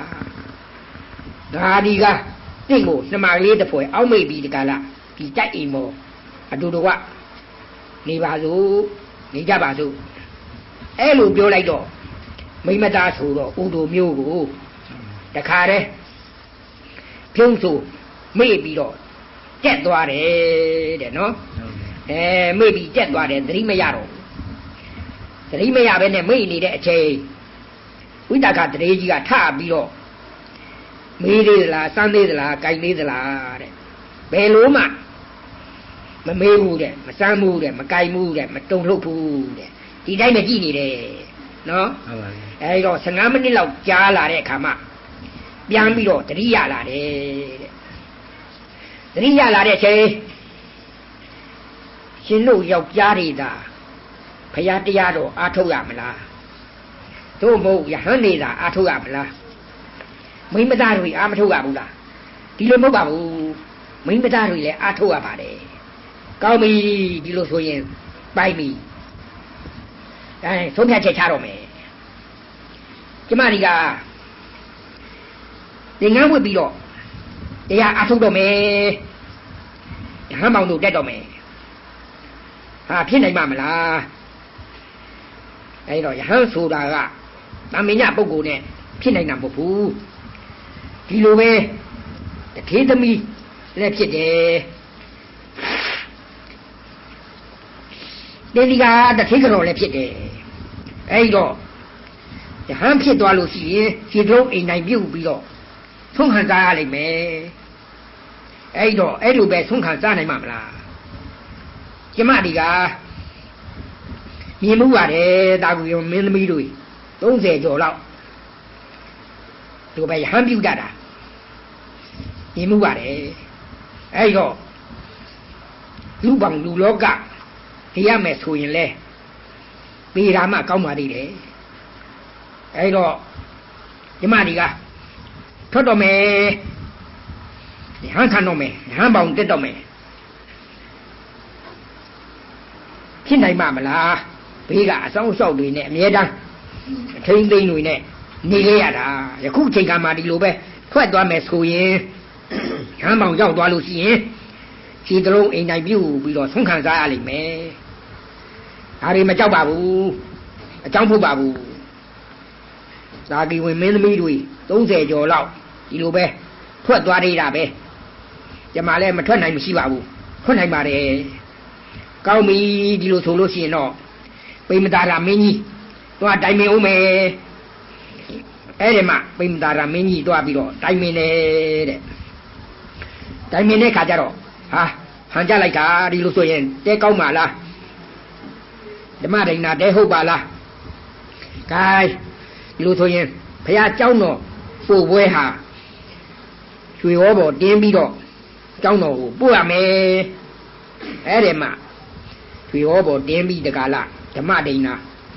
ငါဒီကတင့်ကိုနှမလေးတပွဲအောက်မိပြီးဒီကလာဒီတိုက်အိမ်မောအတူတူကနေပါစို့နေကြပါစို့အဲ့လိုပြောလိုက်တော့မိမသားဆိုတော့ဥတို့မျိုးကိုတခါတည်းပြုံးဆိုမေ့ပြီးတော့တက်သွားတယ်တဲ့နော်မေ့ပြီးတက်သွားတယ်သတိမရတော့သတိမရပဲနဲ့မေ့နေတဲ့အချိန်ဝိတကတရေကြီးကထပြီးတော့မေးသေးသလားစမ်းသေးသလားကြိုက်သေးသလားတဲ့ဘယ်လိုမှမမေးဘူးတဲ့မစမ်းဘူးတဲ့မကြိုက်ဘူးတဲ့မတုံ့ထုတ်ဘူးတဲ့ဒီတိုင်းပဲကြည့်နေတယ်နော်ဟုတ်ပါပြီအဲဒီတော့15မိနစ်လောက်ကြားလာတဲ့အခါမှာပြန်ပြီးတော့တတိယလာတယ်တဲ့တတိယလာတဲ့အချိန်ရှင်တို့ယောက်ျားတွေသာဖရာတရားတော်အားထုတ်ရမလားတို့မဟုတ်ယဟန်နေတာအားထုတ်ရမလားမိမသားတွေအားမထုတ်ရဘူးလားဒီလိုမဟုတ်ပါဘူးမိမသားတွေလည်းအားထုတ်ရပါတယ်ကောင်းပြီဒီလိုဆိုရင်ပိုက်ပြီဆုံးဖြတ်ချက်ချတော့မယ်ကျမတွေကသင်္ကန်းဝတ်ပြီးတော့တရားအားထုတ်တော့မယ်ယဟန်မောင်တို့တက်တော့မယ်ဟာဖြစ်နိုင်မှာမလားအဲဒီတော့ယဟန်ဆိုတာကတာမင်ညပုဂ္ဂိုလ်နဲ့ဖြစ်နိုင်တာမဟုတ်ဘူးဒီလိုပဲတထေးသမီးလည်းဖြစ်တယ်တေဒီကတထေးကြော်လည်းဖြစ်တယ်အဲဒီတော့ယဟန်ဖြစ်သွားလို့ရှိရင်ခြေလုံးအိမ်နိုင်ပြုတ်ပြီးတော့ဆုံးခံစားရလိမ့်မယ်အဲဒီတော့အဲ့လိုပဲဆုံးခံစားနိုင်မှာမလားကျမတွေကမြင်မှုပါတယ်တာကူရောမင်းသမီးတို့30ကျော်လောက်ဒီပဲဟမ်းပြုတ်တတ်တာမြင်မှုပါတယ်အဲဒီတော့လူပေါင်းလူလောကဒီရမယ်ဆိုရင်လဲပေရာမှကောင်းပါသေးတယ်အဲဒီတော့ကျမတွေကထွက်တော့မယ်ဟန်ခံတော့မယ်ဟန်ပေါင်းတက်တော့မယ်ဖြစ်နိုင်မှာမလားဘေးကအဆောင်အဆောက်တွေနဲ့အမြဲတမ်းအထိန်သိမ်းတွေနဲ့နေခဲ့ရတာယခုအချိန်ကမှဒီလိုပဲထွက်သွားမယ်ဆိုရင်ဟန်ပေါင်းရောက်သွားလို့ရှိရင်ခြေတလုံးအိမ်တိုင်းပြုတ်ပြီးတော့ဆုံးခံစားရလိမ့်မယ်ဒါတွေမကြောက်ပါဘူးအကြောင်းဖို့ပါဘူးသာကီဝင်မင်းသမီးတွေ30ကျော်လောက်ဒီလိုပဲထွက်သွားသေးတာပဲကျမလည်းမထွက်နိုင်မရှိပါဘူးထွက်နိုင်ပါတယ်ကောင်းပြီဒီလိုဆိုလို့ရှိရင်တော့ပိမတာရာမင်းကြီးတော့တိုင်မင်ဦးမယ်အဲ့ဒီမှာပိမတာရာမင်းကြီးတွားပြီးတော့တိုင်မင်တယ်တဲ့တိုင်မင်တဲ့ခါကျတော့ဟာဟန်ကြလိုက်တာဒီလိုဆိုရင်တဲကောင်းပါလားဓမ္မဒိဏတဲဟုတ်ပါလားဂိုင်းဒီလိုဆိုရင်ဘုရားเจ้าတော်ပို့ပွဲဟာရွှေဟောပေါ်တင်းပြီးတော့เจ้าတော်ကိုပို့ရမယ်အဲ့ဒီမှာရွှေဟောပေါ်တင်းပြီးတကလားဓမ္မဒိဏ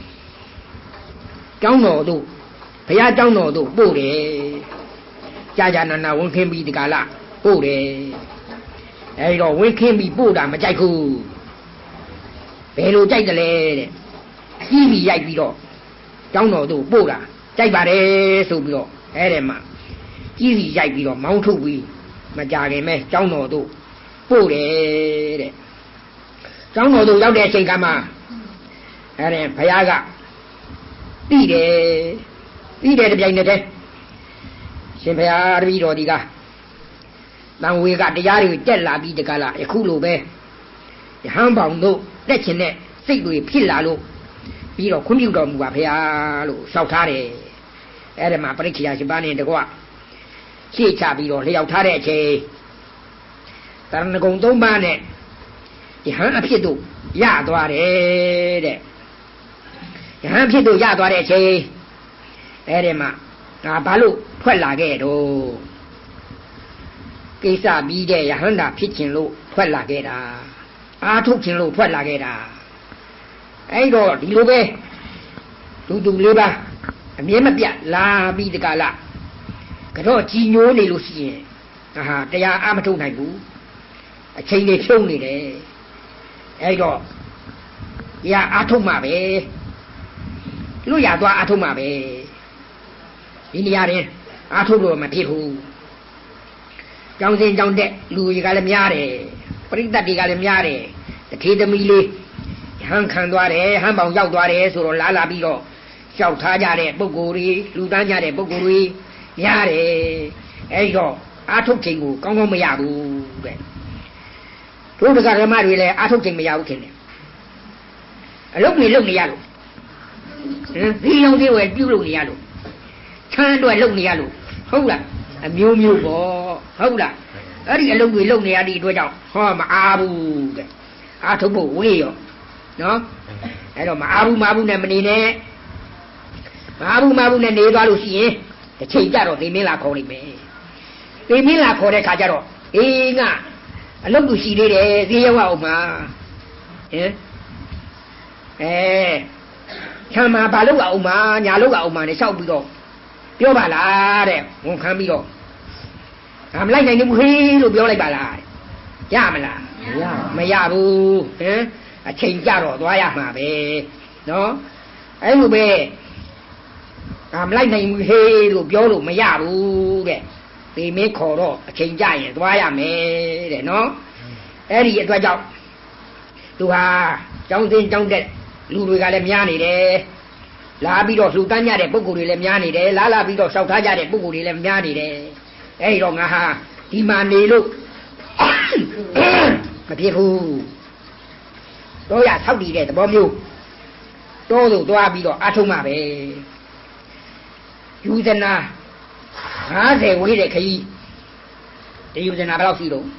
เจ้าတော်တို့ဘုရားเจ้าတော်တို့ပို့တယ်ကြာကြာနာနာဝန်ခင်းပြီးတကလားပို့တယ်အဲဒီတော့ဝန်ခင်းပြီးပို့တာမကြိုက်ဘူးဘယ်လိုကြိုက်တယ်လဲတဲ့ကြီးပြီးရိုက်ပြီးတော့เจ้าတော်တို့ပို့တာကြိုက်ပါတယ်ဆိုပြီးတော့အဲ့ဒီမှာကြီးစီရိုက်ပြီးတော့မောင်းထုတ်ပြီးမကြခင်မဲ့เจ้าတော်တို့ပို့တယ်တဲ့เจ้าတော်တို့ရောက်တဲ့အချိန်ကမှအဲ့ဒီဘုရားကပြီးတယ်တပြိုင်တည်းရှင်ဘုရားတပည့်တော်ဒီကတန်ဝေကတရားတွေတက်လာပြီးတကလားယခုလိုပဲယဟန်ပေါင်တို့တက်ချင်တဲ့စိတ်တွေဖြစ်လာလို့ပြီးတော့ခွင့်ပြုတော်မူပါဘုရားလို့လျှောက်ထားတယ်အဲ့ဒီမှာပရိက္ခယာရှင်ပါနဲ့တကွရှေ့ချပြီးတော့လျှောက်ထားတဲ့အချိန်တရဏဂုံ3ပါးနဲ့ယဟန်အဖြစ်တို့ရသွားတယ်တဲ့ယဟန်အဖြစ်တို့ရသွားတဲ့အချိန်အဲ့ဒီမှာငါဘာလို့ထွက်လာခဲ့တော့ကိစ္စပြီးတဲ့ယဟန်တာဖြစ်ခြင်းလို့ထွက်လာခဲ့တာအာထုတ်ခြင်းလို့ထွက်လာခဲ့တာအဲ့တော့ဒီလိုပဲတူလေးပါအမြဲမပြတ်လာပြီးတကလားကတော့ကြည်ညိုးနေလို့ရှိရင်ဟာတရားအမထုတ်နိုင်ဘူးအချိန်တွေဖြုံးနေတယ်အဲ့တော့ရအာထုတ်မှာပဲလူရသွားအာထုတ်မှာပဲဒီနေရာရင်အာထုတ်လို့မဖြစ်ဘူးကြောင်းစင်ကြောင်းတက်လူကြီးကလည်းများတယ်ပရိသတ်တွေကလည်းများတယ်တထေးသမီးလေးဟန်ခံသွားတယ်ဟန်ပေါင်ရောက်သွားတယ်ဆိုတော့လာပြီးတော့လျှောက်ထားကြတဲ့ပုဂ္ဂိုလ်တွေလူတန်းကြတဲ့ပုဂ္ဂိုလ်တွေများတယ်အဲဒီတော့အာထုတ်ချိန်ကိုကောင်းကောင်းမရဘူးတဲ့တို့တက္ကရာမတွေလည်းအာထုတ်ချိန်မရဘူးခင်ဗျအလုပ်တွေလုပ်နေရလို့ဒီရောင်တွေဝယ်ပြုတ်လုပ်နေရလို့ချမ်းအတွက်လုပ်နေရလို့ဟုတ်လားအမျိုးမျိုးပေါ့ဟုတ်လားအဲ့ဒီအလုပ်တွေလုပ်နေရတဲ့အတွက်ကြောင့်ဟောမအားဘူးတဲ့အာထုတ်ဖို့ဝေးရောနော်အဲ့တော့မအားဘူးနဲ့မနေနဲ့မအားဘူးနဲ့နေသွားလို့ရှိရင်တစ်ချိန်ကြတော့သိမင်းလာခေါ်လိမ့်မယ်သိမင်းလာခေါ်တဲ့ခါကျတော့အေးငါအလုပ်သူရှိသေးတယ်ဈေးရောက်အောင်မှာဟင်ချမ်းမှာဘာလုပ်အောင်မှာညာလုပ်အောင်မှာနဲ့ရှောက်ပြီးတော့ပြောပါလားတဲ့ဝန်ခံပြီးတော့မလိုက်နိုင်ဘူးဟေးလို့ပြောလိုက်ပါလားရမလားမရဘူးဟင်အချိန်ကြတော့သွားရမှာပဲနော်အဲ့လိုပဲမလိုက်နိုင်ဘူးဟေးလို့ပြောလို့မရဘူးတဲ့ဒီမင်းခေါ်တော့အချိန်ကြရင်သွားရမယ်တဲ့နော်အဲ့ဒီအတွက်ကြောင့်သူဟာကျောင်းသိကျောင်းတက်လူတွေကလည်းများနေတယ်လာပြီးတော့လှူတန်းကြတဲ့ပုဂ္ဂိုလ်တွေလည်းများနေတယ်လာပြီးတော့လျှောက်ထားကြတဲ့ပုဂ္ဂိုလ်တွေလည်းများနေတယ်အဲ့ဒီတော့ငါဟာဒီမှာနေလို့မဖြစ်ဘူးတော့ရဆောက်တည်တဲ့သဘောမျိုးတိုးလို့သွားပြီးတော့အထုံးမှာပဲယူဇနာ50ဝေးတဲ့ခကြီးဒီယူဇနာဘယ်လောက်ရှိတော့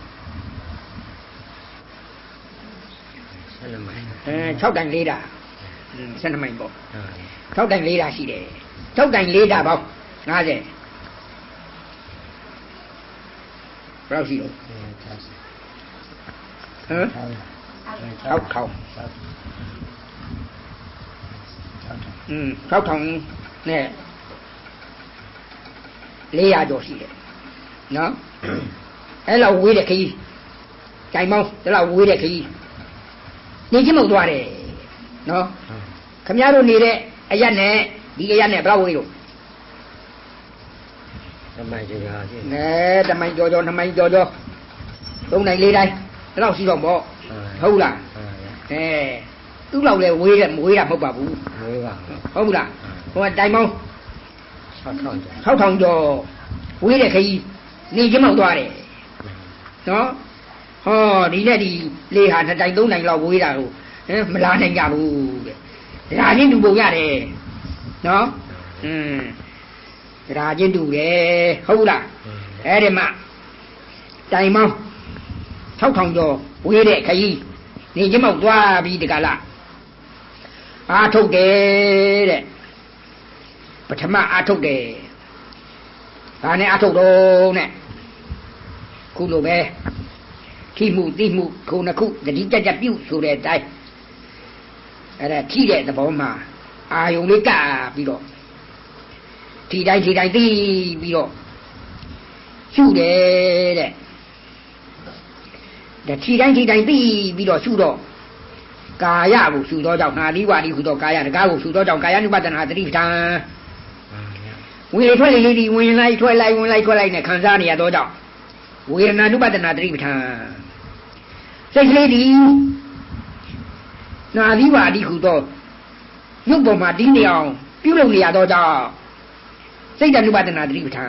12မိုင်6တိုင်4တာ12မိုင်ပေါ့6တိုင်4တာရှိတယ်6တိုင်4တာပေါင်း50ဘယ်လောက်ရှိတော့ဟမ်6ထောင်6ထောင်နဲ့400ကျော်ရှိတယ်နော်အဲ့လောက်ဝေးတဲ့ခကြီးကြိုင်မောင်းအဲ့လောက်ဝေးတဲ့ခကြီးနေချင်းမဟုတ်သွားတယ်နော်ခမရတို့နေတဲ့အရက်နဲ့ဒီအရက်နဲ့ဘယ်လောက်ဝေးလို့2မိုင်ကျော်ရှိတယ်2မိုင်ကျော်2မိုင်ကျော်3နိုင်4တိုင်းဘယ်လောက်ရှိတော့ပေါ့ဟုတ်လားသူ့လောက်လဲဝေးတယ်မဝေးတာမဟုတ်ပါဘူးဝေးပါဟုတ်ဘူးလားဟိုကတိုင်မောင်း6,000ကျော်ဝေးတဲ့ခကြီးနေချင်းမောက်သွားတယ်နော်ဟောဒီနဲ့ဒီလေးဟာ2တိုင်3တိုင်လောက်ဝေးတာကိုမလာနိုင်ကြဘူးတဲ့ဒါချင်းတူပုံရတယ်နော်ဒါချင်းတူတယ်ဟုတ်လားအဲ့ဒီမှာတိုင်မောင်း6,000ကျော်ဝေးတဲ့ခကြီးနေချင်းမောက်သွားပြီးတကလားအာထုတ်တယ်တဲ့ပထမအာထုတ်တယ်ဒါနဲ့အာထုတ်တော့နဲ့ခုလိုပဲခိမှုတိမှုခုနှစ်ခုတတိကြကြပြုတ်ဆိုတဲ့အတိုင်းအဲ့ဒါထိတဲ့သဘောမှာအာယုံလေးကပြီးတော့ထိတိုင်းသိပြီးတော့ရှုတယ်တဲ့ဒါထိတိုင်းသိပြီးတော့ရှုတော့ကာယကိုရှုတော့ကြောင့်နာသီဝါဒီဟူသောကာယတကားကိုရှုတော့ကြောင့်ကာယ ानु ပတနာသတိပဋ္ဌာန်ဝင်ထွက်လေးဒီဝင်လိုက်ထွက်လိုက်နဲ့ခံစားနေရတော့ကြောင့်ဝေဒနာ ानु ပတနာသတိပဋ္ဌာန်စိတ်ကလေးဒီနာသီဝါဒီဟူသောရုပ်ပေါ်မှာဒီနေအောင်ပြုလုပ်နေရတော့ကြောင့်စိတ် ानु ပတနာသတိပဋ္ဌာန်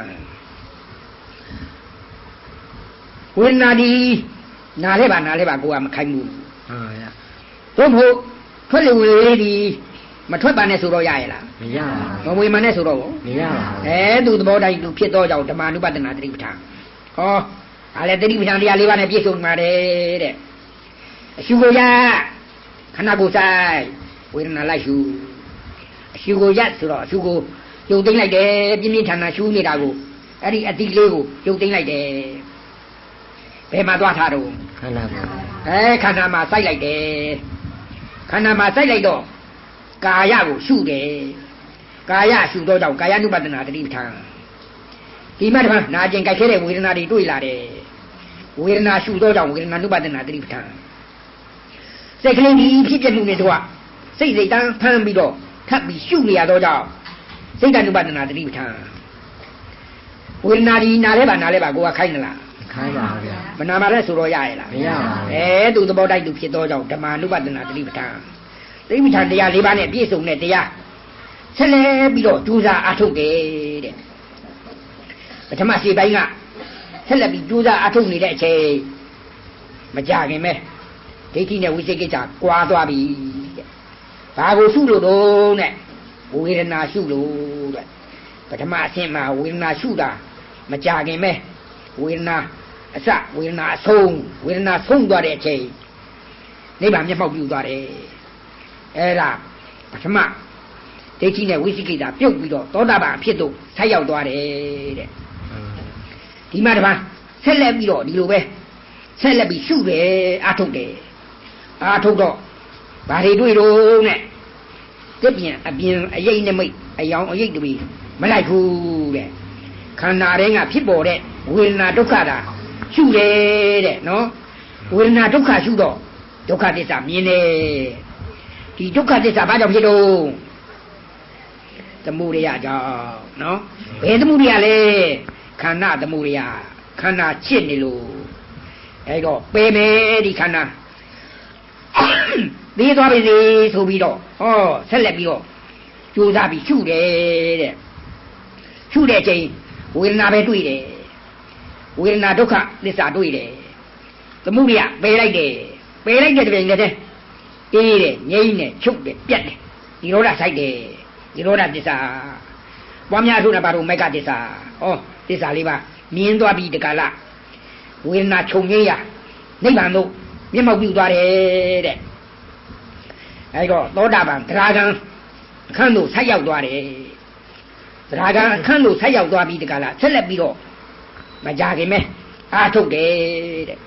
ဝေဒနာဒီနားလဲပါကိုကမခိုင်းဘူးဟုတ်ဗျာတို့ဖို့ထွက်လေဝင်လေးဒီမထွက်ပါနဲ့ဆိုတော့ရရဲ့လားမရပါဘူးမဝေမနဲ့ဆိုတော့မရပါဘူးသူသဘောတိုင်းသူဖြစ်တော့ကြောင့်ဓမ္မ ानु ပတနာသတိပဋ္ဌာန်ဟောဒါလည်းသတိပဋ္ဌာန်တရား၄ပါးနဲ့ပြည့်စုံပါတယ်တဲ့အရှုကိုရခန္ဓာကိုယ်ဆိုင်ဝေဒနာလိုက်ရှုအရှုကိုရဆိုတော့အရှုကိုယုံသိမ့်လိုက်တယ်ပြင်းပြင်းထန်ထန်ရှုနေတာကိုအဲ့ဒီအတိလေးကိုယုံသိမ့်လိုက်တယ်ဘယ်မှာသွားထားတော့ခန္ဓာမှာခန္ဓာမှာစိုက်လိုက်တယ်ခန္ဓာမှာစိုက်လိုက်တော့ကာယကိုရှုတယ်ကာယရှုတော့ကြောင့်ကာယ ानु ပတနာတတိပဋ္ဌာန်ဒီမှာတပါနာကျင်ကြိုက်ခဲတဲ့ဝေဒနာတွေတွေ့လာတယ်ဝေဒနာရှုတော့ကြောင့်ဝေဒနာ ानु ပတနာတတိပဋ္ဌာန်စိတ်ကလေးဒီဖြစ်ပြမှုနဲ့တော့စိတ်တန်းဖမ်းပြီးတော့ထပ်ပြီးရှုနေရတော့ကြောင့်စိတ် ानु ပတနာတတိပဋ္ဌာန်ဝေဒနာဒီနားလဲပါကိုကခိုင်းနလားခခိုင်းပါဗျာမနာပါလဲဆိုတော့ရရဲ့လားမရပါဘူးသူသဘောတိုက်သူဖြစ်သောကြောင့်ဓမ္မနုပဒနာတတိပဋ္ဌာန်တရား၄ပါးနဲ့ပြည့်စုံတဲ့တရားဆက်လက်ပြီးတော့ကြိုးစားအားထုတ်တယ်တဲ့ပထမခြေပိုင်းကဆက်လက်ပြီးကြိုးစားအားထုတ်နေတဲ့အချိန်မကြခင်ပဲဒိဋ္ဌိနဲ့ဝိသိကိစ္စကွာသွားပြီတဲ့ဘာကိုရှုလို့တော့နဲ့ဝေဒနာရှုလို့တဲ့ပထမအဆင့်မှာဝေဒနာရှုတာမကြခင်ပဲဝေဒနာအစဝေဒနာအဆုံးဝေဒနာဆုံးသွားတဲ့အချိန်နိဗ္ဗာန်မျက်မှောက်ပြုသွားတယ်အဲ့ဒါပထမဒိဋ္ဌိနဲ့ဝိသိကိစ္စပြုတ်ပြီးတော့သောတာပန်အဖြစ်သို့ဆက်ရောက်သွားတယ်တဲ့ဒီမှာတပန်းဆက်လက်ပြီးတော့ဒီလိုပဲဆက်လက်ပြီးရှုတယ်အာထုတ်တယ်အာထုတ်တော့ဘာတွေတွေ့တော့နဲ့တစ်ပြင်အပြင်အရိပ်နဲ့မိတ်အယောင်အရိပ်တပီမလိုက်ဘူးတဲ့ခန္ဓာတိုင်းကဖြစ်ပေါ်တဲ့ဝေဒနာဒုက္ခတာရှုတယ်တဲ့နော်ဝေဒနာဒုက္ခရှုတော့ဒုက္ခသစ္စာမြင်တယ်ဒီဒုက္ခသစ္စာဘာကြောင့်ဖြစ်တော့သမုဒယကြောင့်နော်ဘယ်သမုဒယလဲခန္ဓာသမုဒယခန္ဓာချစ်နေလို့အဲ့တော့ပယ်မယ်ဒီခန္ဓာပြီးသွားပြီစီဆိုပြီးတော့ဆက်လက်ပြီးတော့ကြိုးစားပြီးရှုတယ်တဲ့ရှုတဲ့ချိန်ဝေဒနာပဲတွေ့တယ်ဝေဒနာဒုက္ခသစ္စာတွေ့တယ်သမုဒယပယ်လိုက်တယ်ပယ်လိုက်တဲ့ပြင်လည်းအေးတယ်ငြိမ့်တယ်ချုပ်တယ်ပြတ်တယ်ဒီရောဓဆိုင်တယ်ဒီရောဓသစ္စာပွားများထုတ်တာဘာလို့မက်ကသစ္စာသစ္စာလေးပါမြင်သွားပြီးတကလားဝေဒနာချုပ်ငြိမ်းရနိဗ္ဗာန်တို့မျက်မှောက်ပြုသွားတယ်တဲ့အဲဒီတော့သောတာပန်တရားကံအခန်းတို့ဆက်ရောက်သွားတယ်တရားကံအခန်းတို့ဆက်ရောက်သွားပြီးတကလားဆက်လက်ပြီးတော့မကြခင်ပဲအာထုတ်တယ်တဲ့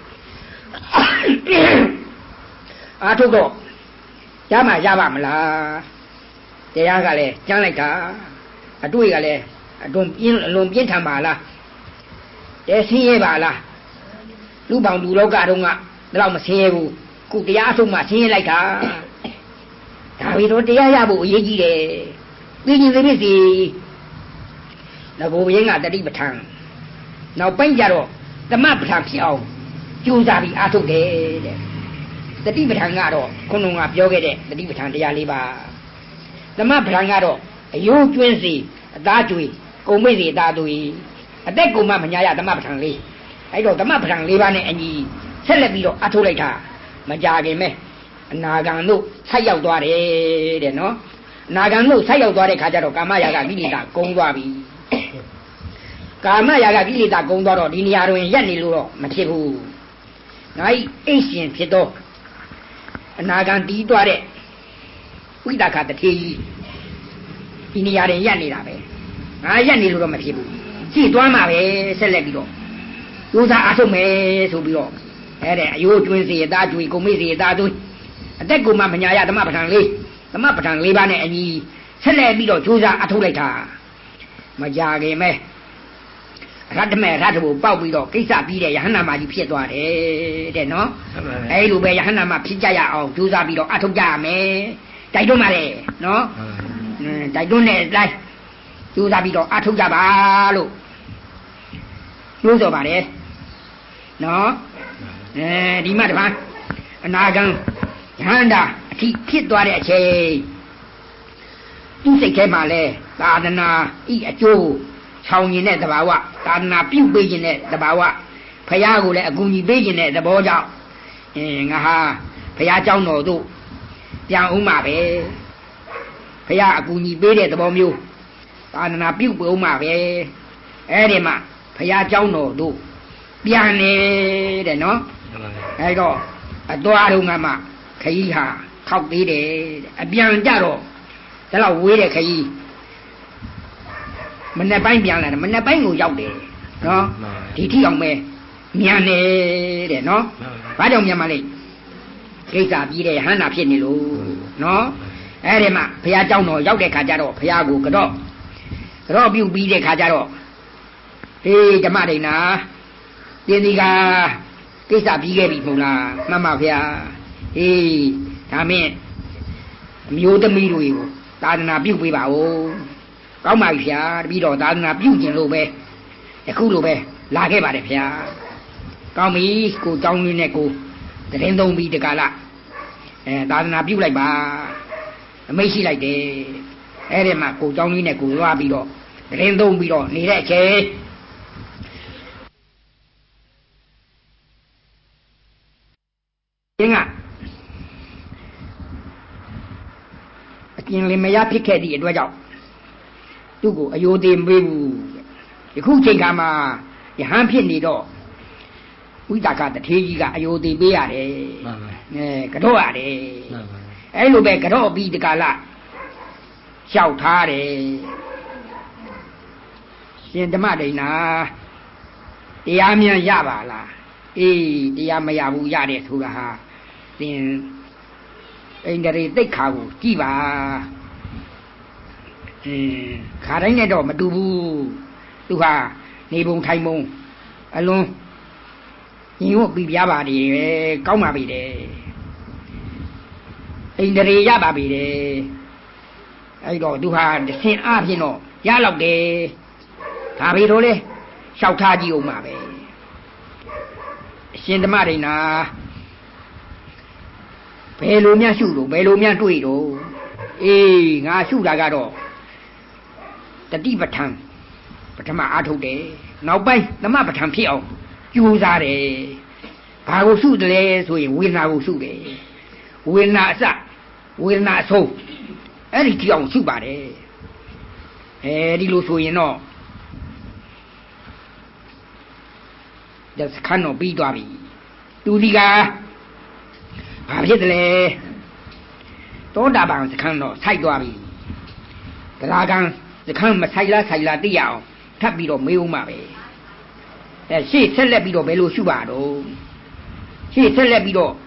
အာထုတ်တော့ရမှရပါမလားတရားကလည်းကျမ်းလိုက်တာအတွေ့ကလည်းအလွန်ပြင်းထန်ပါလားတဲဆင်းရဲပါလားလူပေါင်းလူလောကတုန်းကဒါတော့မဆင်းရဲဘူးခုတရားအထုတ်မှဆင်းရဲလိုက်တာဒါပြီးတော့တရားရဖို့အရေးကြီးတယ်သိရင်သိပြီငါဘုရင်ကတတိပဋ္ဌာန်နောက်ပိုင်းကြတော့သမပဋ္ဌာန်ဖြစ်အောင်ကြိုးစားပြီးအားထုတ်တယ်တဲ့တတိပဋ္ဌာန်ကတော့ခုနကပြောခဲ့တဲ့တတိပဋ္ဌာန်တရား၄ပါးသမပဋ္ဌာန်ကတော့အယိုးကျွင်းစီအသားကျွေကုံမိတ်စီအသားသွေအသက်ကုံမမညာရသမပဋ္ဌာန်၄အဲ့တော့သမပဋ္ဌာန်၄ပါးနဲ့အညီဆက်လက်ပြီးတော့အားထုတ်လိုက်တာမကြခင်မဲ့အနာဂံတို့ဆက်ရောက်သွားတယ်တဲ့နော်အနာဂံတို့ဆက်ရောက်သွားတဲ့ခါကျတော့ကာမရာဂကိလေသာကုန်သွားပြီကာမရာဂကိလေသာကုန်သွားတော့ဒီနေရာတွင်ရက်နေလို့တော့မဖြစ်ဘူးငါ့အိတ်ရှင်ဖြစ်တော့အနာဂံတီးသွားတဲ့ဝိသခတထေကြီးဒီနေရာတွင်ရက်နေတာပဲငါရက်နေလို့တော့မဖြစ်ဘူးကြည့်သွားမှာပဲဆက်လက်ပြီးတော့ဒုစားအားထုတ်မယ်ဆိုပြီးတော့အဲ့တဲ့အယိုးကျွင်းစီအသားကျွေကုံမေးစီအသားသွေးအသက်ကုံမမညာရသမပဋ္ဌာန်၄သမပဋ္ဌာန်၄ပါးနဲ့အညီဆက်လက်ပြီးတော့ကြိုးစားအားထုတ်လိုက်တာမကြခင်မဲ့ရတ္တမေရတ္တဘူပေါက်ပြီးတော့ကိစ္စပြီးတဲ့ယဟန္တာမကြီးဖြစ်သွားတယ်တဲ့နော်အဲ့လိုပဲယဟန္တာမဖြစ်ကြရအောင်ကြိုးစားပြီးတော့အားထုတ်ကြရမယ်တိုက်တွန်းပါလေနော်တိုက်တွန်းတဲ့အတိုင်းကြိုးစားပြီးတော့အားထုတ်ကြပါလို့ပြောဆိုပါတယ်နော်ဒီမှာတပန်းအနာဂံယဟန္တာအထိဖြစ်သွားတဲ့အချိန်သူ့စိတ်ထဲမှာလဲသာသနာဤအကျိုးဆောင်ရင်တဲ့သဘာဝသာသနာပြုပေးခြင်းတဲ့သဘာဝဖရာကိုလည်းအကူအညီပေးခြင်းတဲ့သဘောကြောင့်ငါဟာဖရာเจ้าတော်တို့ပြန်ဦးမှာပဲဖရာအကူအညီပေးတဲ့သဘောမျိုးသာသနာပြုပေးဦးမှာပဲအဲ့ဒီမှာဖရာเจ้าတော်တို့ပြန်နေတဲ့နော်အဲ့တော့အသွားတော့ငါမှခကြီးဟာခောက်သေးတယ်အပြန်ကြတော့ဒါတော့ဝေးတဲ့ခကြီးမနေ့ပိုင်းပြန်လာတယ်မနေ့ပိုင်းကိုရောက်တယ်နော်ဒီထိအောင်ပဲမြန်နေတဲ့နော်ဘာကြောင့်မြန်မလဲကိစ္စပြီးတဲ့ဟန္တာဖြစ်နေလို့နော်အဲ့ဒီမှာဘုရားเจ้าတော်ရောက်တဲ့ခါကျတော့ဘုရားကိုကတော့ပြုတ်ပြီးတဲ့ခါကျတော့ဓမ္မဒိဏတင်းဒီကကိစ္စပြီးခဲ့ပြီမဟုတ်လားမှန်ပါဗျာဒါမင်းအမျိုးသမီးတွေကိုသာသနာပြုပေးပါဦးကောင်းပါပြီဗျာတပည့်တော်သာသနာပြုကျင်လို့ပဲအခုလိုပဲလာခဲ့ပါတယ်ဗျာကောင်းပြီကိုเจ้าလေးနဲ့ကိုတရင်သုံးပြီးတကလားသာသနာပြုလိုက်ပါအမိတ်ရှိလိုက်တယ်အဲ့ဒီမှာကိုเจ้าလေးနဲ့ကိုသွားပြီးတော့တရင်သုံးပြီးတော့နေတဲ့အချိန်ရင်းကအကျဉ်းလင်မရဖြစ်ခဲ့သည့်အတွက်ကြောင့်သူ့ကိုအယိုသေးမေးဘူးယခုချိန်ခါမှာယဟန်ဖြစ်နေတော့ဝိတာကတထေးကြီးကအယိုသေးပေးရတယ်မှန်ပါကတော့ရတယ်မှန်ပါအဲ့လိုပဲကတော့ပြီးတကလားလျှောက်ထားတယ်ရှင်ဓမ္မဒိဏတရားမြန်ရပါလားအေးတရားမရဘူးရတယ်ဆိုတာဟာသင်အိန္ဒြေသိက္ခာကိုကြည်ပါခါတိုင်းနဲ့တော့မတူဘူးသူဟာနေပုံထိုင်ပုံအလွန်ညီဝပြီးပြပါလေကောင်းပါပြီတဲ့အိန္ဒြေရပါပြီတဲ့အဲ့တော့သူဟာသင်အားဖြင့်တော့ရလောက်တယ်ဒါပေတော့လေလျှောက်ထားကြည့်အောင်ပါပဲအရှင်ဓမ္မဒိဏဘယ်လိုများရှုလို့ဘယ်လိုများတွေ့တော့အေးငါရှုတာကတော့တတိပဋ္ဌာန်ပထမအားထုတ်တယ်နောက်ပိုင်းသမပဋ္ဌာန်ဖြစ်အောင်ကြိုးစားတယ်ဘာကိုရှုတယ်လဲဆိုရင်ဝေဒနာကိုရှုတယ်ဝေဒနာအစဝေဒနာအဆုံးအဲ့ဒီကြည့်အောင်ရှုပါတယ်ဒီလိုဆိုရင်တော့ဒါစခန်းတော့ပြီးသွားပြီသူဒီကဘာဖြစ်တယ်လဲသောတာပန်စခန်းတော့ဆိုက်သွားပြီတရားကံစခန်းမဆိုင်လားသိရအောင်ထပ်ပြီးတော့မေးဦးမှာပဲရှေ့ဆက်လက်ပြီးတော့ဘယ်လိုရှုပါတော့ရှေ့ဆက်လက်ပြီးတော့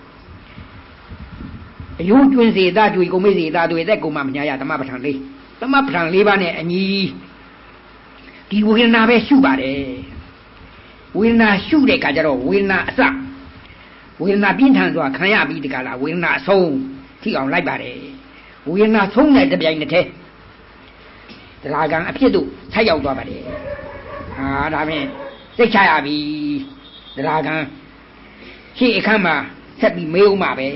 အယုံကျွင်းစေသားကြွေကုန်မေးစေသားတွေသက်ကုန်မှမညာရသမပဋ္ဌာန်၄သမပဋ္ဌာန်၄ပါးနဲ့အညီဒီဝေဒနာပဲရှုပါတယ်ဝေဒနာရှုတဲ့အခါကျတော့ဝေဒနာအစဝေဒနာပြင်းထန်စွာခံရပြီးဒီကလာဝေဒနာအဆုံးထိအောင်လိုက်ပါတယ်ဝေဒနာဆုံးတဲ့တပြိုင်နက်တည်းတရားကံအဖြစ်တို့ဆက်ရောက်သွားပါတယ်ဒါဖြင့်စိတ်ချရပြီတရားကံရှေ့အခန်းမှာဆက်ပြီးမေးဦးမှာပဲ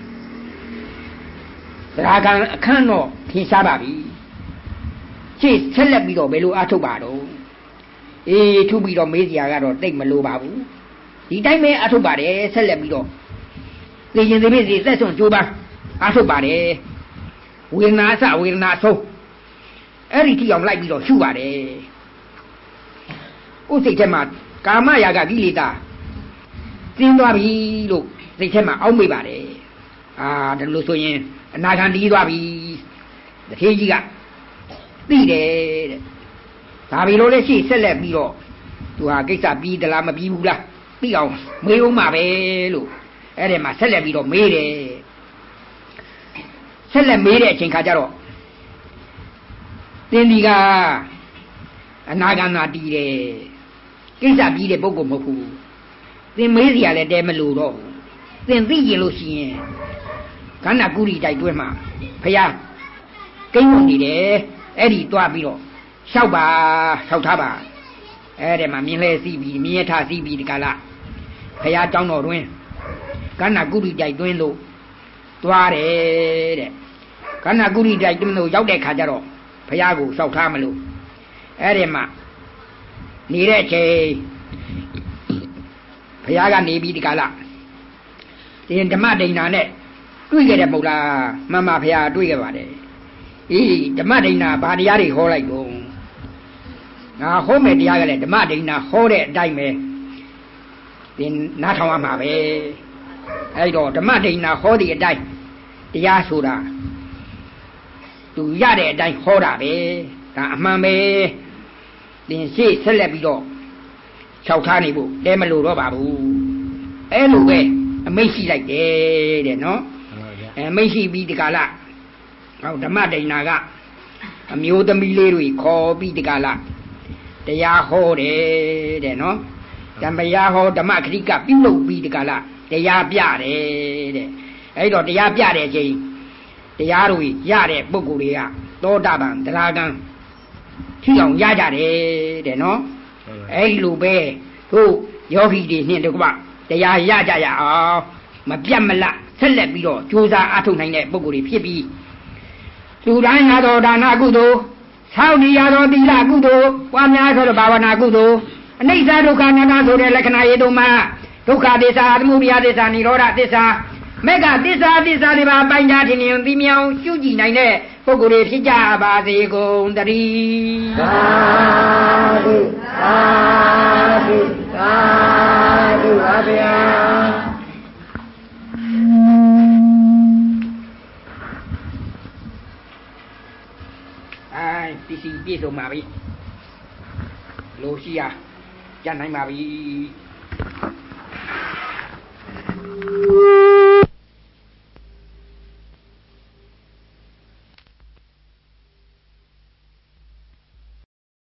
တရားကံအခန်းတော့ထင်ရှားပါပြီရှေ့ဆက်လက်ပြီးတော့ဘယ်လိုအားထုတ်ပါတော့ထုပြီးတော့မေးစရာကတော့တိတ်မလိုပါဘူးဒီတိုင်းပဲအားထုတ်ပါတယ်ဆက်လက်ပြီးတော့သိရင်သိပြီစီသက်စွန့်ကြိုးပမ်းအားထုတ်ပါတယ်ဝေဒနာအစဝေဒနာအဆုံးအဲ့ဒီထိအောင်လိုက်ပြီးတော့ရှုပါတယ်ကိုယ်စိတ်ထဲမှာကာမရာဂကိလေသာကျင်းသွားပြီလို့စိတ်ထဲမှာအောက်မေ့ပါတယ်ဒါလို့ဆိုရင်အနာဂံတီးသွားပြီတထေးကြီးကသိတယ်တဲ့ဒါပြီလို့လည်းရှိဆက်လက်ပြီးတော့သူဟာကိစ္စပြီးသလားမပြီးဘူးလားသိအောင်မေးဦးမှာပဲလို့အဲ့ဒီမှာဆက်လက်ပြီးတော့မေးတယ်ဆက်လက်မေးတဲ့အချိန်ခါကျတော့သင်ဒီကအနာဂံနာတီးတယ်ကိစ္စပြီးတဲ့ပုဂ္ဂိုလ်မဟုတ်ဘူးသင်မေးစရာလည်းတဲမလို့တော့သင်သိရင်လို့ရှိရင်ခန္ဓာကုရိတိုက်တွဲမှာဖယားကိန်းဝင်နေတယ်အဲ့ဒီတွားပြီးတော့လျှောက်ထားပါအဲ့ဒီမှာမြင်လဲစီးပြီးမြင်ရထားစီးပြီးဒီကလာဖယားเจ้าတော်တွင်ခန္ဓာကုရိတိုက်တွင်လို့တွားတယ်တဲ့ခန္ဓာကုရိတိုက်တွင်လို့ရောက်တဲ့ခါကျတော့ဖယားကိုလျှောက်ထားမလို့အဲ့ဒီမှာနေတဲ့အချိန်ဖယားကနေပြီးဒီကလာဒီဓမ္မဒိဏနဲ့တွေ့ကြတယ်မဟုတ်လားမှန်ပါဖယားတွေ့ခဲ့ပါတယ်ဓမ္မဒိဏဘာတရားတွေဟောလိုက်တော့ငါဟောမယ်တရားကလည်းဓမ္မဒိဏဟောတဲ့အတိုင်းပဲဒီနားထောင်ရမှာပဲအဲ့တော့ဓမ္မဒိဏဟောတဲ့အတိုင်းတရားဆိုတာသူရတဲ့အတိုင်းဟောတာပဲဒါအမှန်ပဲသင်ရှေ့ဆက်လက်ပြီးတော့လျှောက်ထားနေဖို့တဲမလို့တော့ပါဘူးအဲ့လိုပဲအမိတ်ရှိလိုက်တယ်တဲ့နော်အမိတ်ရှိပြီးဒီကလာဟောဓမ္မဒိဏကအမျိုးသမီးလေးတွေခေါ်ပြီးဒီကလာတရားဟောတယ်တဲ့နော်တရားဟောဓမ္မခရိကပြုလုပ်ပြီးဒီကလာတရားပြတယ်တဲ့အဲ့တော့တရားပြတဲ့အချိန်တရားတွေရတဲ့ပုဂ္ဂိုလ်တွေကသောတာပန်တရားကံထိအောင်ရကြတယ်တဲ့နော်အဲ့လိုပဲတို့ယောဂီတွေနှင့်တကွတရားရကြရအောင်မပြတ်မလတ်ဆက်လက်ပြီးတော့ကြိုးစားအားထုတ်နိုင်တဲ့ပုဂ္ဂိုလ်တွေဖြစ်ပြီးလူတိုင်းရသောဒါနကုသိုလ်ဆောက်နေရသောသီလကုသိုလ်ပွားများသောဘာဝနာကုသိုလ်အနိစ္စဒုက္ခအနတ္တဆိုတဲ့လက္ခဏာရေးတို့မှာဒုက္ခသစ္စာသမုဒယသစ္စာនិရောဓသစ္စာမေဃသစ္စာတွေပါအပိုင်းခြားထင်မြင်သိမြောင်ရှုကြည့်နိုင်တဲ့ပုဂ္ဂိုလ်တွေဖြစ်ကြပါစေကုန်တည်းသာဓုသာဓုသာဓုပါဗျာပစ္စည်းပြည့်စုံပါပြီလို့ရှိရကြနိုင်ပါပြီ